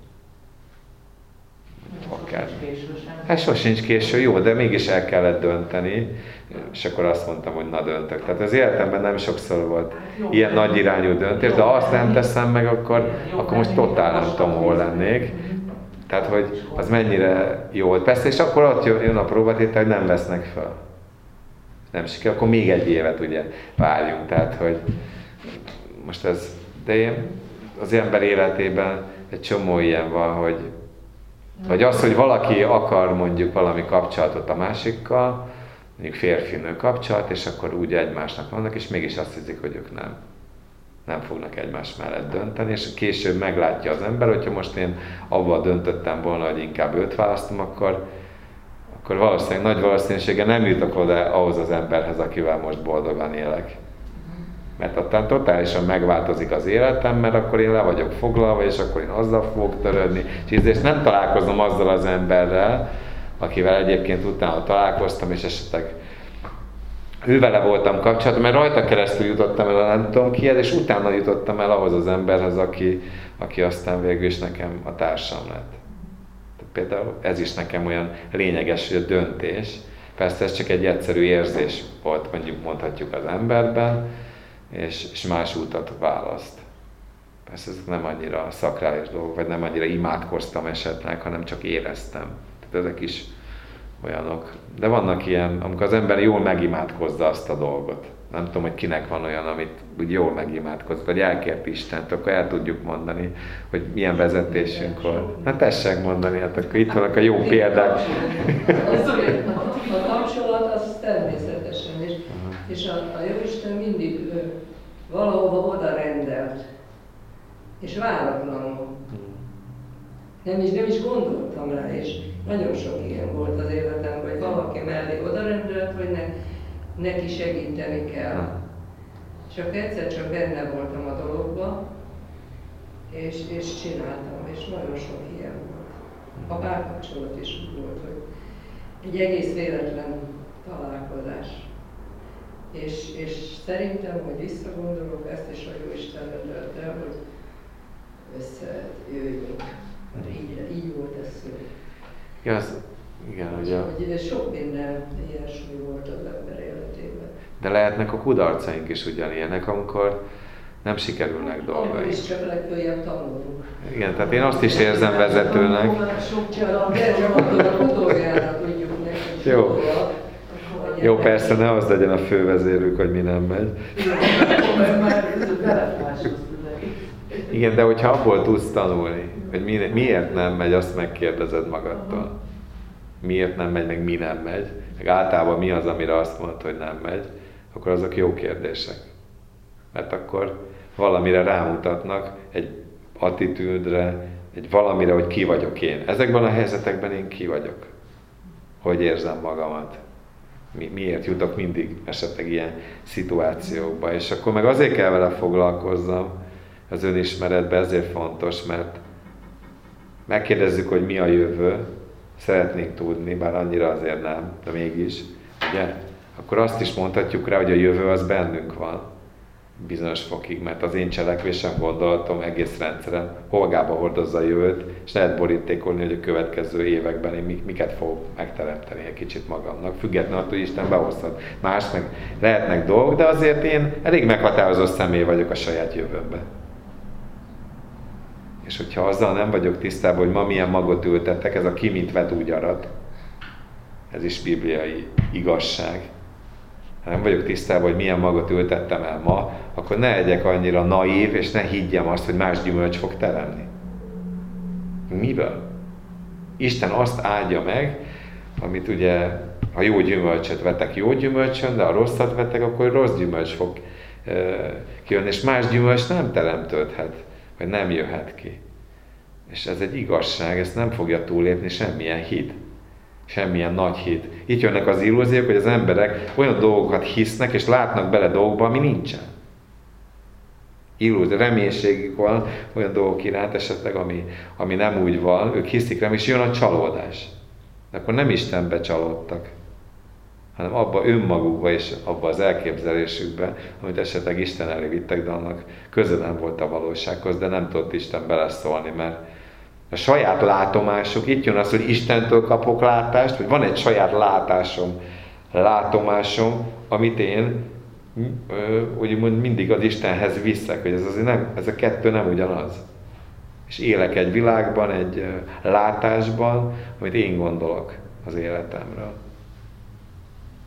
Akár. Hát sosincs késő, jó, de mégis el kellett dönteni, és akkor azt mondtam, hogy na döntök. Tehát az életemben nem sokszor volt ilyen nagy irányú döntés, de ha azt nem teszem meg, akkor most totál nem tudom, hol lennék. Tehát, hogy az mennyire jó volt. Persze, és akkor ott jön a próbatétel, hogy nem vesznek fel. nem sikerül, akkor még egy évet ugye várjunk. Tehát, hogy most ez, de én az ember életében egy csomó ilyen van, hogy vagy az, hogy valaki akar mondjuk valami kapcsolatot a másikkal, mondjuk férfi-nő kapcsolat, és akkor úgy egymásnak vannak, és mégis azt hiszik, hogy ők nem fognak egymás mellett dönteni, és később meglátja az ember, hogyha most én abban döntöttem volna, hogy inkább őt választom, akkor valószínűleg nagy valószínűséggel nem jutok oda ahhoz az emberhez, akivel most boldogan élek. Mert aztán totálisan megváltozik az életem, mert akkor én le vagyok foglalva, és akkor én azzal fogok törődni, és nem találkozom azzal az emberrel, akivel egyébként utána találkoztam, és esetleg ővele voltam kapcsolatban, mert rajta keresztül jutottam el a nem tudom kihez, és utána jutottam el ahhoz az emberhez, aki aztán végül is nekem a társam lett. Például ez is nekem olyan lényeges, hogy a döntés, persze ez csak egy egyszerű érzés volt, mondhatjuk az emberben, és más utat választ. Persze ezek nem annyira szakrális dolgok, vagy nem annyira imádkoztam esetleg, hanem csak éreztem. Tehát ezek is olyanok. De vannak ilyen, amikor az ember jól megimádkozza azt a dolgot. Nem tudom, hogy kinek van olyan, amit úgy jól megimádkozott, vagy elkért Istent, akkor el tudjuk mondani, hogy milyen vezetésünk volt. Hát tessék mondani, hát akkor itt vannak a jó példák. A kapcsolat az természetesen, és a Jóisten mindig valahova oda rendelt, és váratlanul. Nem is gondoltam rá, és nagyon sok ilyen volt az életemben, hogy valaki mellé oda rendelt, hogy neki segíteni kell. Csak egyszer csak benne voltam a dologba, és csináltam, és nagyon sok ilyen volt. A párkapcsolat is úgy volt, hogy egy egész véletlen találkozás. És szerintem, hogy visszagondolok, ezt is a Jóisten rendelte, hogy összejöjjünk. Így volt ez szó. Igen, ugye. Hogy sok minden ilyesmi volt az ember életében. De lehetnek a kudarcaink is ugyanilyenek, amikor nem sikerülnek dolgai. Akkor is csak legfőjebb tanulunk. Igen, tehát én azt is érzem vezetőnek. Sok család, de utoljára tudjuk neki. Jó, persze, ne az legyen a fővezérük, hogy mi nem megy. Igen, de hogyha abból tudsz tanulni, hogy miért nem megy, azt megkérdezed magadtól. Miért nem megy, meg mi nem megy, meg általában mi az, amire azt mondod, hogy nem megy, akkor azok jó kérdések. Mert akkor valamire rámutatnak, egy attitűdre, egy valamire, hogy ki vagyok én. Ezekben a helyzetekben én ki vagyok. Hogy érzem magamat. Miért jutok mindig esetleg ilyen szituációkba. És akkor meg azért kell vele foglalkozzam, az önismeretben ezért fontos, mert megkérdezzük, hogy mi a jövő, szeretnénk tudni, bár annyira azért nem, de mégis, ugye? Akkor azt is mondhatjuk rá, hogy a jövő az bennünk van bizonyos fokig, mert az én cselekvésem, gondolatom, egész rendszerem magába hordozza a jövőt, és lehet borítékolni, hogy a következő években én miket fogok megteremteni egy kicsit magamnak, függetlenül attól, hogy Isten behozhat. Más meg lehetnek dolgok, de azért én elég meghatározó személy vagyok a saját jövőmben. És hogyha azzal nem vagyok tisztában, hogy ma milyen magot ültettek, ez a ki mint vet úgy arat, ez is bibliai igazság. Ha nem vagyok tisztában, hogy milyen magot ültettem el ma, akkor ne legyek annyira naív, és ne higgyem azt, hogy más gyümölcs fog teremni. Miből? Isten azt áldja meg, amit ugye, ha jó gyümölcsöt vetek, jó gyümölcsön, de ha rosszat vetek, akkor rossz gyümölcs fog kijönni, és más gyümölcs nem teremtődhet, vagy nem jöhet ki. És ez egy igazság, ezt nem fogja túlépni semmilyen hit. Semmilyen nagy hit. Itt jönnek az illúziók, hogy az emberek olyan dolgokat hisznek, és látnak bele dolgokba, ami nincsen. Illúzió, reménységük van olyan dolgok iránt esetleg, ami nem úgy van, ők hiszik rám, és jön a csalódás. De akkor nem Istenbe csalódtak, hanem abba önmagukba és abba az elképzelésükbe, amit esetleg Isten elé vittek, de annak köze nem volt a valósághoz, de nem tudott Isten beleszólni, mert a saját látomások, itt jön az, hogy Istentől kapok látást, vagy van egy saját látomásom, amit én úgymond mindig az Istenhez viszek, hogy ez azért nem, ez a kettő nem ugyanaz. És élek egy világban, egy látásban, amit én gondolok az életemről.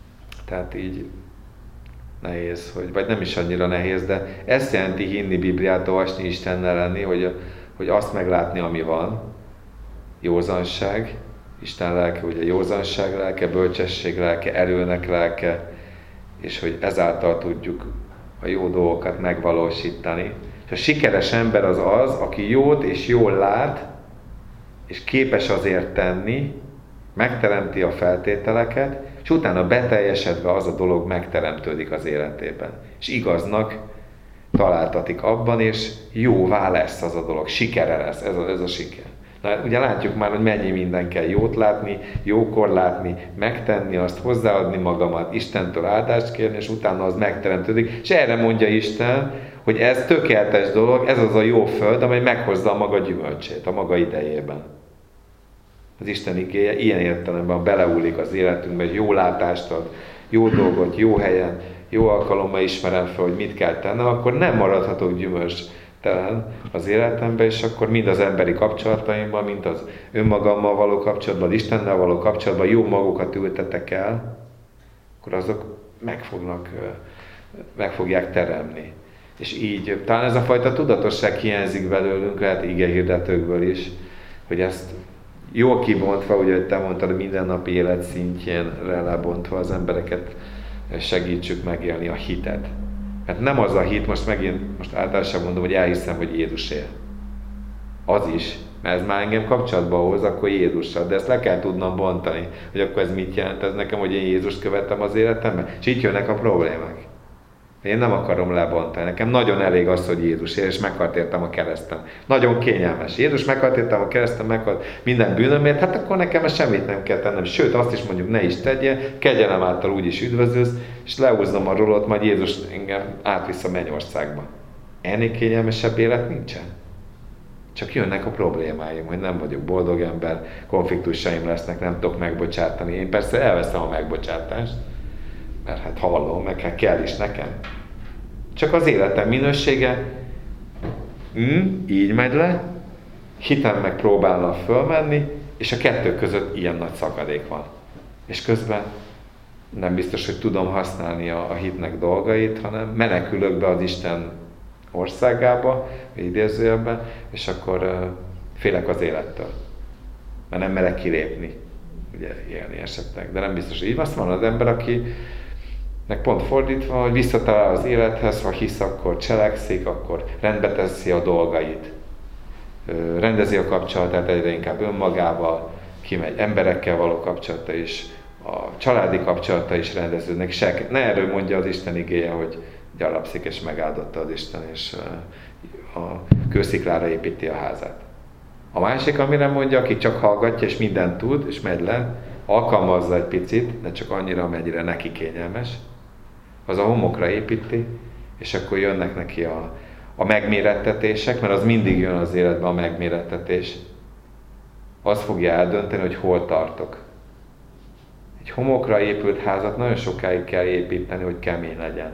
Tehát így nehéz, vagy nem is annyira nehéz, de ezt jelenti hinni, Bibliát olvasni, Istennel lenni, hogy azt meglátni, ami van. Józanság, Isten lelke, ugye józanság lelke, bölcsesség lelke, erőnek lelke, és hogy ezáltal tudjuk a jó dolgokat megvalósítani. És a sikeres ember az, aki jót és jól lát, és képes azért tenni, megteremti a feltételeket, és utána beteljesedve az a dolog megteremtődik az életében. És igaznak találtatik abban, és jóvá lesz az a dolog, sikere lesz, ez a siker. Na, ugye látjuk már, hogy mennyi minden kell jót látni, jókor látni, megtenni, azt hozzáadni magamat, Istentől áldást kérni, és utána az megteremtődik. És erre mondja Isten, hogy ez tökéletes dolog, ez az a jó föld, amely meghozza a maga gyümölcsét, a maga idejében. Az Isten igéje ilyen értelemben beleúlik az életünkbe, hogy jó látást ad, jó dolgot, jó helyen, jó alkalommal ismerem fel, hogy mit kell tennem, akkor nem maradhatok gyümölcstelen az életemben, és akkor mind az emberi kapcsolataimban, mind az önmagammal való kapcsolatban, Istennel való kapcsolatban jó magokat ültetek el, akkor azok meg fogják teremni. És így, talán ez a fajta tudatosság hiányzik belőlünk, lehet igehirdetőkből is, hogy ezt jól kibontva, ugye, hogy te mondtad, a mindennapi élet szintjénre lebontva az embereket segítsük megélni a hitet. Mert nem az a hit, most általánosan mondom, hogy elhiszem, hogy Jézus él. Az is, mert ez már engem kapcsolatba hoz, akkor Jézussal, de ezt le kell tudnom bontani, hogy akkor ez mit jelent ez nekem, hogy én Jézust követem az életemben, és itt jönnek a problémák. Én nem akarom lebontani. Nekem nagyon elég az, hogy Jézus él, és meghalt értem a kereszten. Nagyon kényelmes. Jézus meghalt értem a kereszten, meghalt minden bűnömért, hát akkor nekem semmit nem kell tennem. Sőt, azt is mondjuk ne is tegye, kegyelem által úgyis üdvözölsz, és lehúzom a rólót, majd Jézus engem átvisz a mennyországba. Ennél kényelmesebb élet nincsen. Csak jönnek a problémáim, hogy nem vagyok boldog ember, konfliktusaim lesznek, nem tudok megbocsátani. Én persze elveszem a megbocsátást, mert hát hallom, meg kell is nekem. Csak az életem minősége így megy le, hitem meg próbálna fölmenni, és a kettő között ilyen nagy szakadék van. És közben nem biztos, hogy tudom használni a hitnek dolgait, hanem menekülök be az Isten országába, idézőjelben, és akkor félek az élettől. Mert nem merek kilépni, ugye élni esetleg. De nem biztos, hogy így van az ember, aki meg pont fordítva, hogy visszatalál az élethez, ha hisz, akkor cselekszik, akkor rendbe teszi a dolgait. Rendezi a kapcsolatát egyre inkább önmagával, kimegy emberekkel való kapcsolata is, a családi kapcsolata is rendeződnek. Ne erről mondja az Isten igéje, hogy gyarapszik és megáldotta az Isten, és a kősziklára építi a házát. A másik, amire mondja, aki csak hallgatja és mindent tud, és megy le, alkalmazza egy picit, de csak annyira, amennyire neki kényelmes, az a homokra építi, és akkor jönnek neki a megmérettetések, mert az mindig jön az életben a megmérettetés. Az fogja eldönteni, hogy hol tartok. Egy homokra épült házat nagyon sokáig kell építeni, hogy kemény legyen.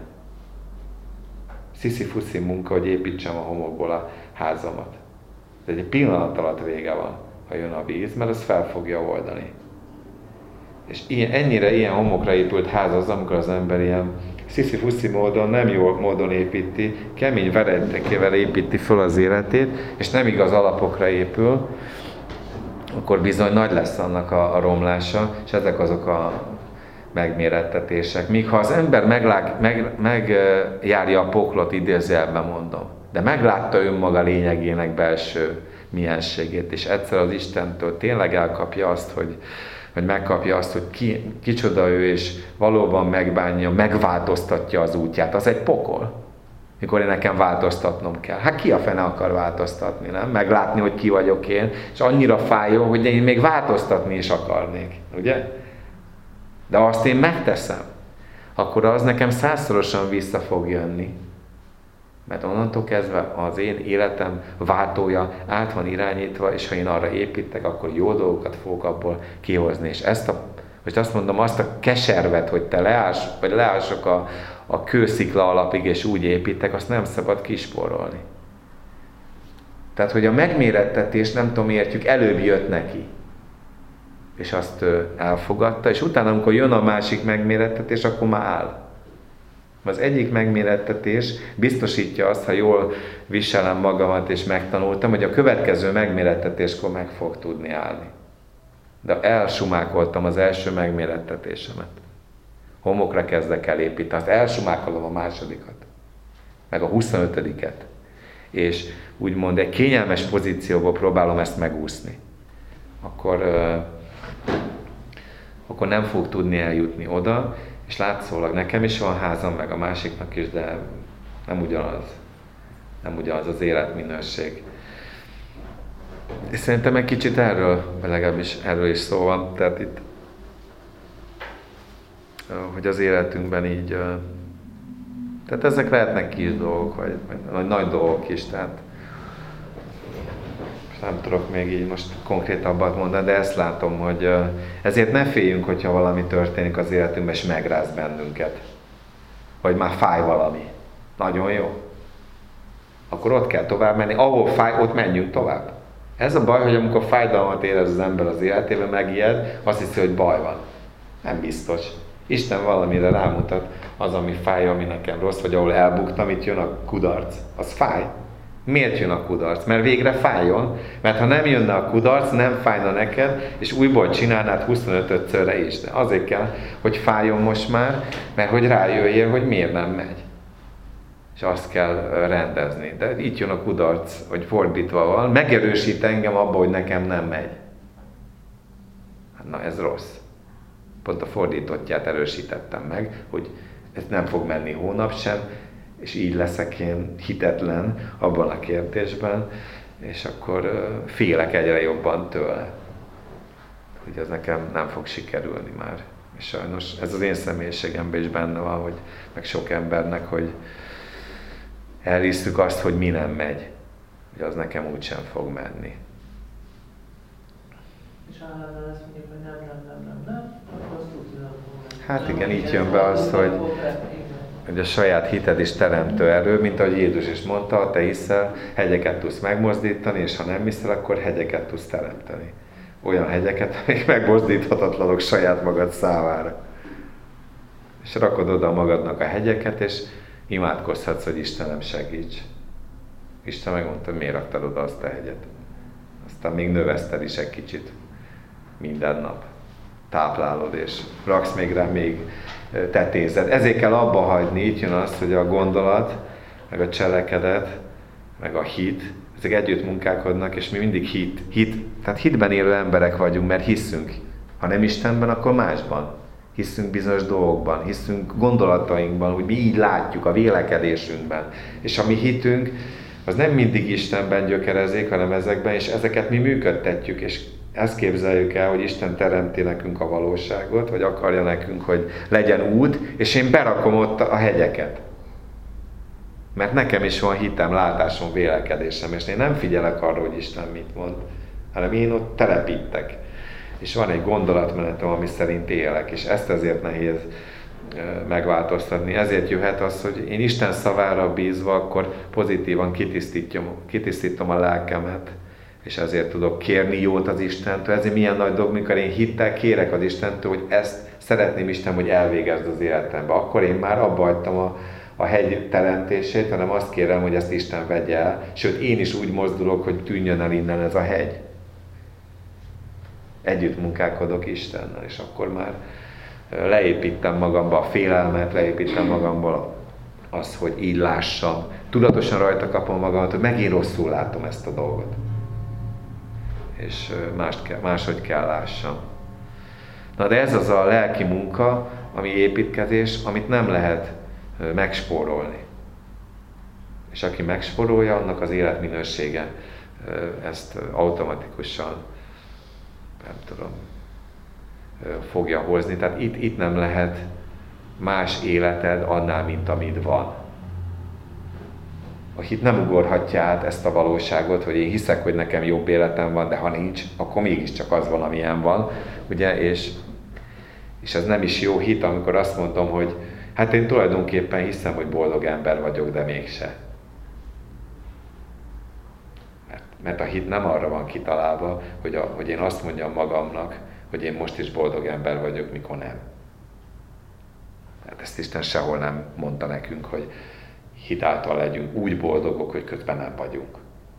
Sziszi-fuszi munka, hogy építsem a homokból a házamat. De egy pillanat alatt vége van, ha jön a víz, mert az fel fogja oldani. És ennyire ilyen homokra épült ház az, amikor az ember ilyen sziszi-fuszi módon, nem jó módon építi, kemény veredékével építi föl az életét, és nem igaz alapokra épül, akkor bizony nagy lesz annak a romlása, és ezek azok a megmérettetések. Míg ha az ember megjárja a poklot, idézőjelben mondom, de meglátta önmaga lényegének belső mienségét, és egyszer az Istentől tényleg elkapja azt, hogy megkapja azt, hogy kicsoda ő, és valóban megbánja, megváltoztatja az útját. Az egy pokol, mikor én nekem változtatnom kell. Hát ki a fene akar változtatni, nem? Meglátni, hogy ki vagyok én, és annyira fájó, hogy én még változtatni is akarnék, ugye? De azt én megteszem, akkor az nekem 100-szorosan vissza fog jönni. Mert onnantól kezdve az én életem váltója át van irányítva, és ha én arra építek, akkor jó dolgokat fogok abból kihozni. És most azt mondom, azt a keservet, hogy te leások a kőszikla alapig, és úgy építek, azt nem szabad kispórolni. Tehát, hogy a megmérettetés, nem tudom, értjük, előbb jött neki. és azt elfogadta, és utána, amikor jön a másik megmérettetés, akkor már áll. Az egyik megmérettetés biztosítja azt, ha jól viselem magamat és megtanultam, hogy a következő megmérettetéskor meg fog tudni állni. De elsumákoltam az első megmérettetésemet. Homokra kezdek el építeni, azt elsumákolom a másodikat, meg a 25-et. És úgymond egy kényelmes pozícióból próbálom ezt megúszni. Akkor nem fog tudni eljutni oda, és látszólag nekem is van házam, meg a másiknak is, de nem ugyanaz. Nem ugyanaz az életminőség. És szerintem egy kicsit legalábbis erről is szó van, tehát itt, hogy az életünkben így, tehát ezek lehetnek kis dolgok, vagy nagy dolgok is, tehát nem tudok még így most konkrétabbat mondani, de ezt látom, hogy ezért ne féljünk, hogyha valami történik az életünkben, és megráz bennünket. Vagy már fáj valami. Nagyon jó. Akkor ott kell tovább menni. Ahol fáj, ott menjünk tovább. Ez a baj, hogy amikor fájdalmat érez az ember az életében, megijed, azt hiszi, hogy baj van. Nem biztos. Isten valamire rámutat, az, ami fáj, ami nekem rossz, vagy ahol elbuktam, itt jön a kudarc. Az fáj. Miért jön a kudarc? Mert végre fájjon, mert ha nem jönne a kudarc, nem fájna neked, és újból csinálnád 25-szörre is. De azért kell, hogy fájjon most már, mert hogy rájöjjél, hogy miért nem megy. És azt kell rendezni. De itt jön a kudarc, hogy fordítva van, megerősít engem abba, hogy nekem nem megy. Na ez rossz. Pont a fordítottját erősítettem meg, hogy ez nem fog menni hónap sem, és így leszek én hitetlen abban a kérdésben, és akkor félek egyre jobban tőle. Hogy ez nekem nem fog sikerülni már. És sajnos ez az én személyiségemben is benne van, hogy meg sok embernek, hogy elhisztük azt, hogy mi nem megy. Hogy az nekem úgysem fog menni. És állandóan azt mondjuk, hogy nem, akkor azt tudja, hogy hát igen, így jön be az, hogy a saját hited is teremtő erő, mint ahogy Jézus is mondta, ha te hiszel, hegyeket tudsz megmozdítani, és ha nem hiszel, akkor hegyeket tudsz teremteni. Olyan hegyeket, amik megmozdíthatatlanok saját magad számára. És rakod oda magadnak a hegyeket, és imádkozhatsz, hogy Istenem segíts. Isten megmondta, miért raktad oda azt a hegyet. Aztán még növeszted is egy kicsit minden nap. Táplálod, és raksz még rá még tetézed. Ezért kell abba hagyni, itt jön az, hogy a gondolat, meg a cselekedet, meg a hit, ezek együtt munkálkodnak, és mi mindig tehát hitben élő emberek vagyunk, mert hiszünk. Ha nem Istenben, akkor másban. Hiszünk bizonyos dolgokban, hiszünk gondolatainkban, hogy mi így látjuk a vélekedésünkben. És a mi hitünk, az nem mindig Istenben gyökerezik, hanem ezekben, és ezeket mi működtetjük, és ezt képzeljük el, hogy Isten teremti nekünk a valóságot, vagy akarja nekünk, hogy legyen út, és én berakom ott a hegyeket. Mert nekem is van hitem, látásom, vélekedésem, és én nem figyelek arra, hogy Isten mit mond, hanem én ott telepítek. És van egy gondolatmenetem, ami szerint élek, és ezt ezért nehéz megváltoztatni. Ezért jöhet az, hogy én Isten szavára bízva, akkor pozitívan kitisztítom a lelkemet, és ezért tudok kérni jót az Istentől. Ezért milyen nagy dolog, mikor én hittel kérek az Istentől, hogy ezt szeretném Isten, hogy elvégezd az életembe. Akkor én már abba hagytam a hegy teremtését, hanem azt kérem, hogy ezt Isten vegye el. Sőt, én is úgy mozdulok, hogy tűnjön el innen ez a hegy. Együtt munkálkodok Istennel, és akkor már leépítem magamba a félelmet, leépítem magamba azt, hogy így lássam. Tudatosan rajta kapom magamat, hogy megint rosszul látom ezt a dolgot. És máshogy kell lássam. Na de ez az a lelki munka, ami építkezés, amit nem lehet megspórolni. És aki megspórolja, annak az életminősége ezt automatikusan, nem tudom, fogja hozni. Tehát itt nem lehet más életed annál, mint amid van. A hit nem ugorhatja át ezt a valóságot, hogy én hiszek, hogy nekem jobb életem van, de ha nincs, akkor mégiscsak az van, amilyen van. Ugye? És ez nem is jó hit, amikor azt mondom, hogy hát én tulajdonképpen hiszem, hogy boldog ember vagyok, de mégse. Mert a hit nem arra van kitalálva, hogy én azt mondjam magamnak, hogy én most is boldog ember vagyok, mikor nem. Hát ezt Isten sehol nem mondta nekünk, hogy hit által legyünk úgy boldogok, hogy közben nem vagyunk.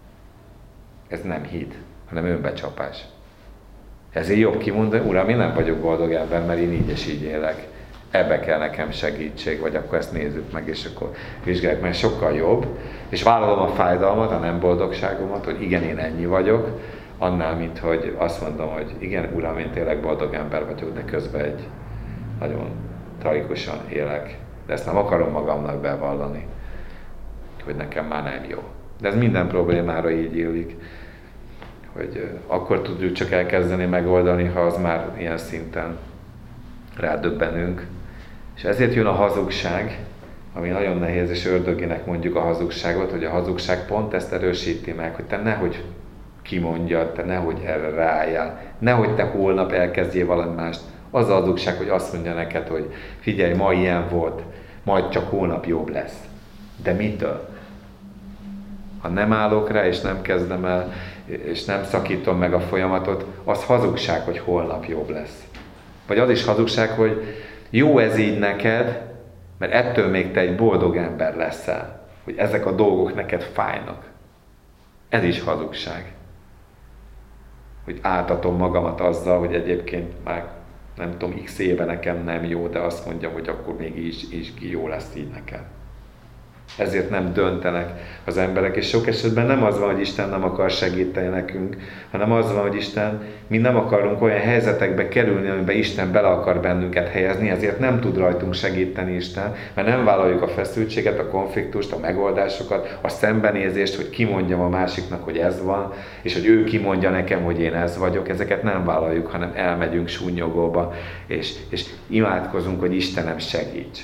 Ez nem hit, hanem önbecsapás. Ezért jobb kimondani, Uram, én nem vagyok boldog ember, mert én így és így élek. Ebbe kell nekem segítség, vagy akkor ezt nézzük meg, és akkor vizsgáljuk, mert sokkal jobb. És vállalom a fájdalmat, a nem boldogságomat, hogy igen, én ennyi vagyok, annál, mint hogy azt mondom, hogy igen, Uram, én tényleg boldog ember vagyok, de közben egy nagyon tragikusan élek. De ezt nem akarom magamnak bevallani, hogy nekem már nem jó. De ez minden problémára így illik, hogy akkor tudjuk csak elkezdeni megoldani, ha az már ilyen szinten rádöbbenünk. És ezért jön a hazugság, ami nagyon nehéz, és ördögének mondjuk a hazugságot, hogy a hazugság pont ezt erősíti meg, hogy te nehogy kimondjad, te nehogy erre ráálljál, nehogy te holnap elkezdjél valami mást. Az a hazugság, hogy azt mondja neked, hogy figyelj, ma ilyen volt, majd csak holnap jobb lesz. De mitől? Ha nem állok rá, és nem kezdem el, és nem szakítom meg a folyamatot, az hazugság, hogy holnap jobb lesz. Vagy az is hazugság, hogy jó ez így neked, mert ettől még te egy boldog ember leszel. Hogy ezek a dolgok neked fájnak. Ez is hazugság. Hogy áltatom magamat azzal, hogy egyébként már nem tudom, x éve nekem nem jó, de azt mondjam, hogy akkor még így jó lesz így nekem. Ezért nem döntenek az emberek, és sok esetben nem az van, hogy Isten nem akar segíteni nekünk, hanem az van, hogy mi nem akarunk olyan helyzetekbe kerülni, amiben Isten bele akar bennünket helyezni, ezért nem tud rajtunk segíteni Isten, mert nem vállaljuk a feszültséget, a konfliktust, a megoldásokat, a szembenézést, hogy kimondjam a másiknak, hogy ez van, és hogy ő kimondja nekem, hogy én ez vagyok, ezeket nem vállaljuk, hanem elmegyünk súnyogóba, és imádkozunk, hogy Istenem segíts.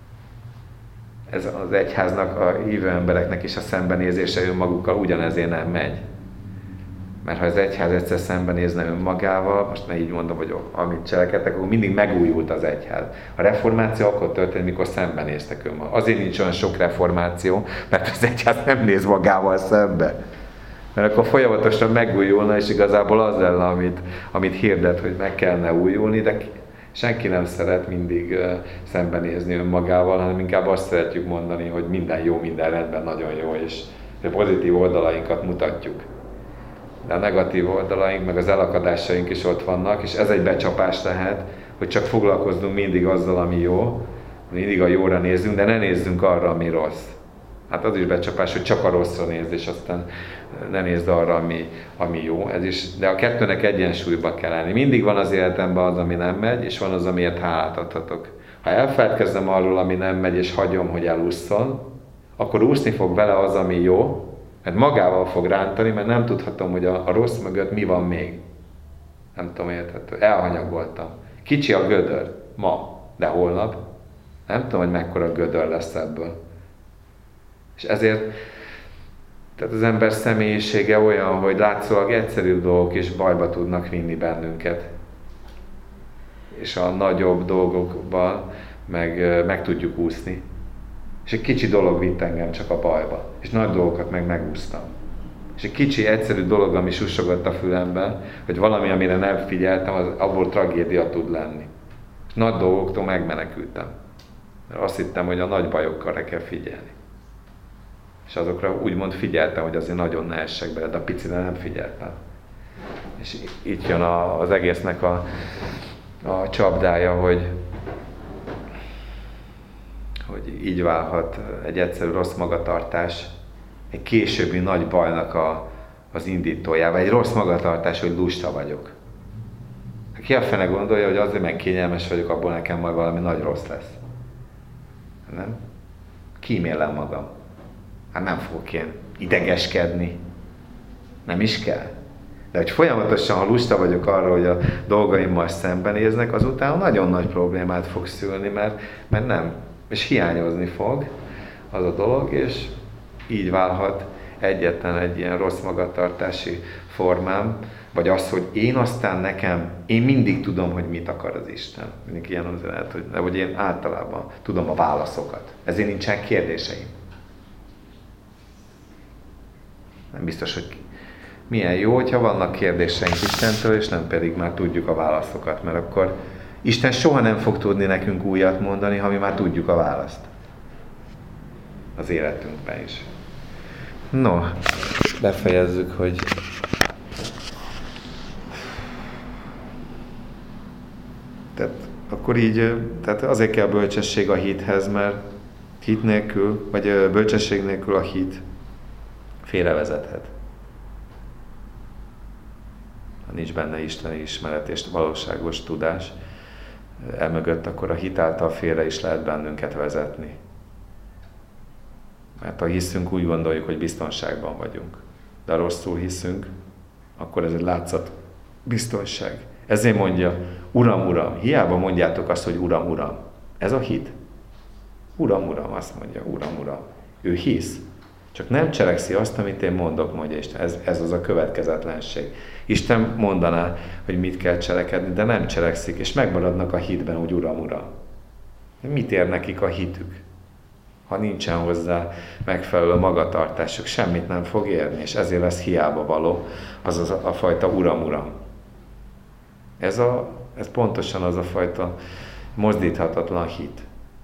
Ez az egyháznak, a hívő embereknek is a szembenézése önmagukkal ugyanezért nem megy. Mert ha az egyház egyszer szembenézne önmagával, most ne így mondom, hogy amit cselekedtek, akkor mindig megújult az egyház. A reformáció akkor történt, mikor szembenéztek önmagával. Azért nincs olyan sok reformáció, mert az egyház nem néz magával szembe. Mert akkor folyamatosan megújulna, és igazából az lenne, amit hirdet, hogy meg kellene újulni, de senki nem szeret mindig szembenézni önmagával, hanem inkább azt szeretjük mondani, hogy minden jó, minden rendben, nagyon jó, és a pozitív oldalainkat mutatjuk. De a negatív oldalaink, meg az elakadásaink is ott vannak, és ez egy becsapás lehet, hogy csak foglalkozzunk mindig azzal, ami jó, mindig a jóra nézzünk, de ne nézzünk arra, ami rossz. Hát az is becsapás, hogy csak a rosszra nézd, és aztán ne nézd arra, ami jó. Ez is, de a kettőnek egyensúlyba kell állni. Mindig van az életemben az, ami nem megy, és van az, amiért hálát adhatok. Ha elfeledkezem arról, ami nem megy, és hagyom, hogy elússzon, akkor úszni fog vele az, ami jó, mert magával fog rántani, mert nem tudhatom, hogy a rossz mögött mi van még. Nem tudom, érthető. Elhanyagoltam. Kicsi a gödör ma, de holnap nem tudom, hogy mekkora gödör lesz ebből. És ezért tehát az ember személyisége olyan, hogy látszólag egyszerűbb dolgok is bajba tudnak vinni bennünket. És a nagyobb dolgokban meg tudjuk úszni. És egy kicsi dolog vitt engem csak a bajba. És nagy dolgokat megúsztam. És egy kicsi, egyszerű dolog, ami sussogott a fülemben, hogy valami, amire nem figyeltem, az abból tragédia tud lenni. És nagy dolgoktól megmenekültem. Mert azt hittem, hogy a nagy bajokkal kell figyelni. És azokra úgymond figyeltem, hogy azért nagyon ne essek bele, de a picire nem figyeltem. És itt jön az egésznek a csapdája, hogy így válhat egy egyszerű rossz magatartás egy későbbi nagy bajnak az indítójával. Egy rossz magatartás, hogy lusta vagyok. Ki a fene gondolja, hogy azért meg kényelmes vagyok, abból nekem majd valami nagy rossz lesz. Nem? Kímélem magam. Hát nem fogok én idegeskedni. Nem is kell. De hogy folyamatosan, ha lusta vagyok arra, hogy a dolgaimmal szembenéznek, azután nagyon nagy problémát fog szülni, mert nem. És hiányozni fog az a dolog, és így válhat egyetlen egy ilyen rossz magatartási formám, vagy az, hogy én mindig tudom, hogy mit akar az Isten. Mindig ilyen az lehet, hogy én általában tudom a válaszokat. Ezért nincsen kérdéseim. Nem biztos, hogy Milyen jó, hogyha vannak kérdéseink Istentől, és nem pedig már tudjuk a válaszokat, mert akkor Isten soha nem fog tudni nekünk újat mondani, ha mi már tudjuk a választ. Az életünkben is. No, befejezzük, hogy tehát akkor így, tehát azért kell bölcsesség a hithez, mert hit nélkül, vagy bölcsesség nélkül a hit félrevezethet. Ha nincs benne isteni ismeret és valóságos tudás emögött, akkor a hit által félre is lehet bennünket vezetni. Mert ha hiszünk, úgy gondoljuk, hogy biztonságban vagyunk. De ha rosszul hiszünk, akkor ez egy látszat biztonság. Ezért mondja, Uram, Uram. Hiába mondjátok azt, hogy Uram, Uram. Ez a hit. Uram, Uram, azt mondja, Uram, Uram. Ő hisz. Csak nem cselekszi azt, amit én mondok, mondja Isten. Ez az a következetlenség. Isten mondaná, hogy mit kell cselekedni, de nem cselekszik, és megmaradnak a hitben, hogy Uram, Uram. Mit ér nekik a hitük? Ha nincsen hozzá megfelelő magatartásuk, semmit nem fog érni, és ezért lesz hiába való az a fajta Uram, Uram. Ez pontosan az a fajta mozdíthatatlan hit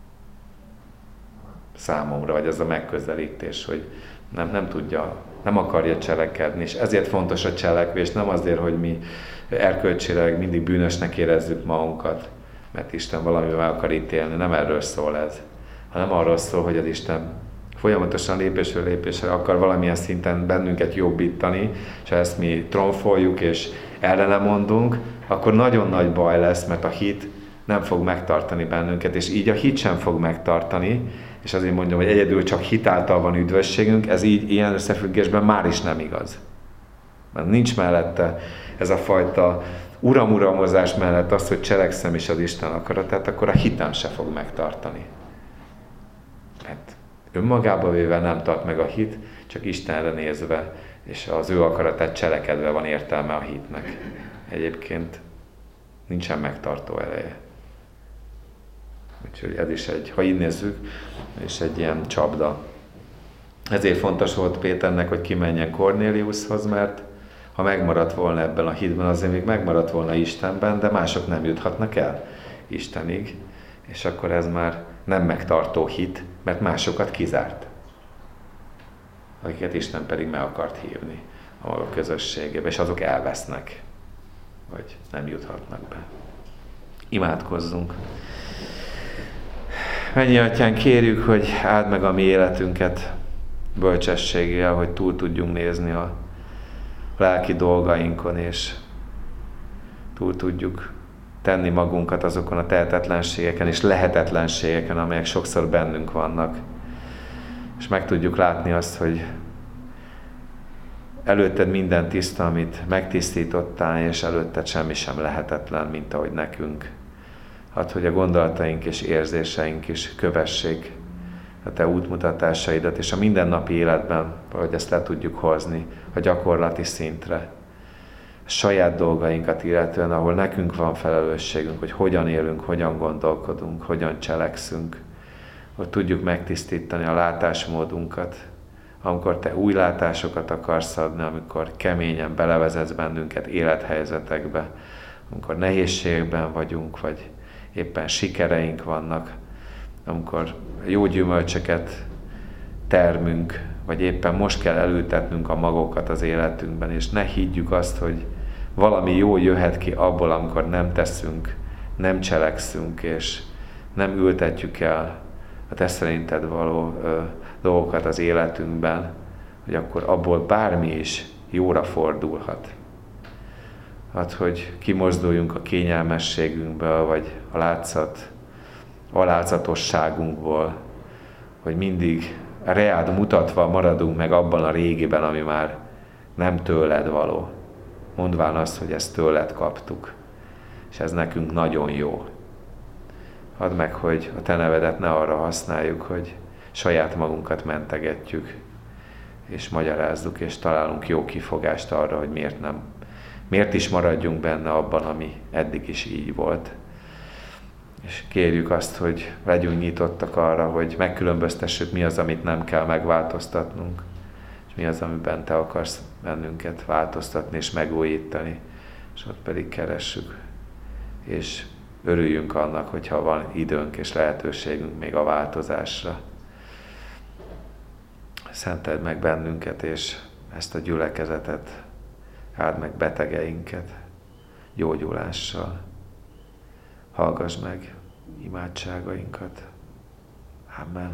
számomra, vagy ez a megközelítés, hogy nem tudja, nem akarja cselekedni, és ezért fontos a cselekvés, nem azért, hogy mi erkölcsileg mindig bűnösnek érezzük magunkat, mert Isten valamivel akar ítélni, nem erről szól ez, hanem arról szól, hogy az Isten folyamatosan lépésről lépésre akar valamilyen szinten bennünket jobbítani, és ha ezt mi tromfoljuk és ellene mondunk, akkor nagyon nagy baj lesz, mert a hit nem fog megtartani bennünket, és így a hit sem fog megtartani, és azért mondjam, hogy egyedül csak hit által van üdvösségünk, ez így ilyen összefüggésben már is nem igaz. Mert nincs mellette ez a fajta uramozás mellett az, hogy cselekszem is az Isten akaratát, akkor a hitem se fog megtartani. Mert önmagába véve nem tart meg a hit, csak Istenre nézve, és az ő akaratát cselekedve van értelme a hitnek. Egyébként nincsen megtartó ereje. Úgyhogy ez is ha így nézzük, és egy ilyen csapda. Ezért fontos volt Péternek, hogy kimenjen Kornéliushoz, mert ha megmaradt volna ebben a hitben, azért még megmaradt volna Istenben, de mások nem juthatnak el Istenig, és akkor ez már nem megtartó hit, mert másokat kizárt, akiket Isten pedig meg akart hívni a maga közösségébe, és azok elvesznek, vagy nem juthatnak be. Imádkozzunk! Mennyi Atyán, kérjük, hogy áld meg a mi életünket bölcsességgel, hogy túl tudjunk nézni a lelki dolgainkon, és túl tudjuk tenni magunkat azokon a tehetetlenségeken és lehetetlenségeken, amelyek sokszor bennünk vannak. És meg tudjuk látni azt, hogy előtted minden tiszta, amit megtisztítottál, és előtted semmi sem lehetetlen, mint ahogy nekünk. Hadd, hogy a gondolataink és érzéseink is kövessék a te útmutatásaidat, és a mindennapi életben, hogy ezt le tudjuk hozni a gyakorlati szintre. A saját dolgainkat illetően, ahol nekünk van felelősségünk, hogy hogyan élünk, hogyan gondolkodunk, hogyan cselekszünk, hogy tudjuk megtisztítani a látásmódunkat, amikor te új látásokat akarsz adni, amikor keményen belevezetsz bennünket élethelyzetekbe, amikor nehézségben vagyunk, vagy éppen sikereink vannak, amikor jó gyümölcsöket termünk, vagy éppen most kell elültetnünk a magokat az életünkben, és ne higgyük azt, hogy valami jó jöhet ki abból, amikor nem teszünk, nem cselekszünk, és nem ültetjük el a te szerinted való dolgokat az életünkben, hogy akkor abból bármi is jóra fordulhat. Hát, hogy kimozduljunk a kényelmességünkből, vagy a alázatosságunkból, hogy mindig reád mutatva maradunk meg abban a régiben, ami már nem tőled való. Mondván azt, hogy ezt tőled kaptuk, és ez nekünk nagyon jó. Add meg, hogy a te nevedet ne arra használjuk, hogy saját magunkat mentegetjük, és magyarázzuk, és találunk jó kifogást arra, hogy miért is maradjunk benne abban, ami eddig is így volt. És kérjük azt, hogy legyünk nyitottak arra, hogy megkülönböztessük, mi az, amit nem kell megváltoztatnunk, és mi az, amiben Te akarsz bennünket változtatni és megújítani, és ott pedig keressük, és örüljünk annak, hogyha van időnk és lehetőségünk még a változásra. Szenteld meg bennünket, és ezt a gyülekezetet, áld meg betegeinket gyógyulással. Hallgass meg imádságainkat. Amen.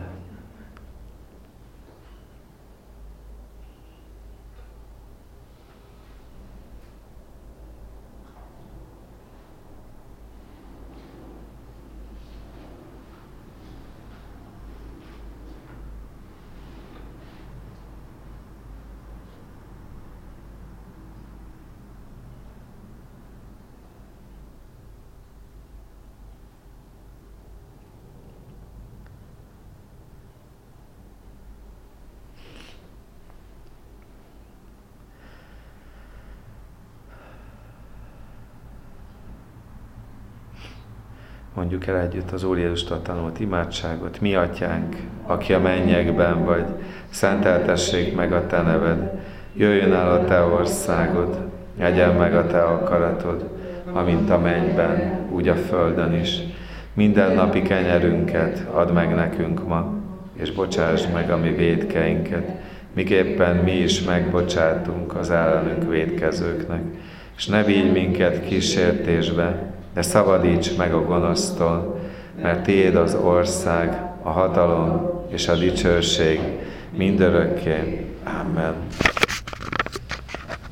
Mondjuk el együtt az Úr Jézustól tanult imádságot. Mi Atyánk, aki a mennyekben vagy, szenteltessék meg a Te neved. Jöjjön el a Te országod, legyen meg a Te akaratod, amint a mennyben, úgy a földön is. Minden napi kenyerünket add meg nekünk ma, és bocsásd meg a mi vétkeinket, miképpen mi is megbocsátunk az ellenünk vétkezőknek. És ne vigy minket kísértésbe, de szabadíts meg a gonosztól, mert Tiéd az ország, a hatalom és a dicsőség mindörökké. Amen.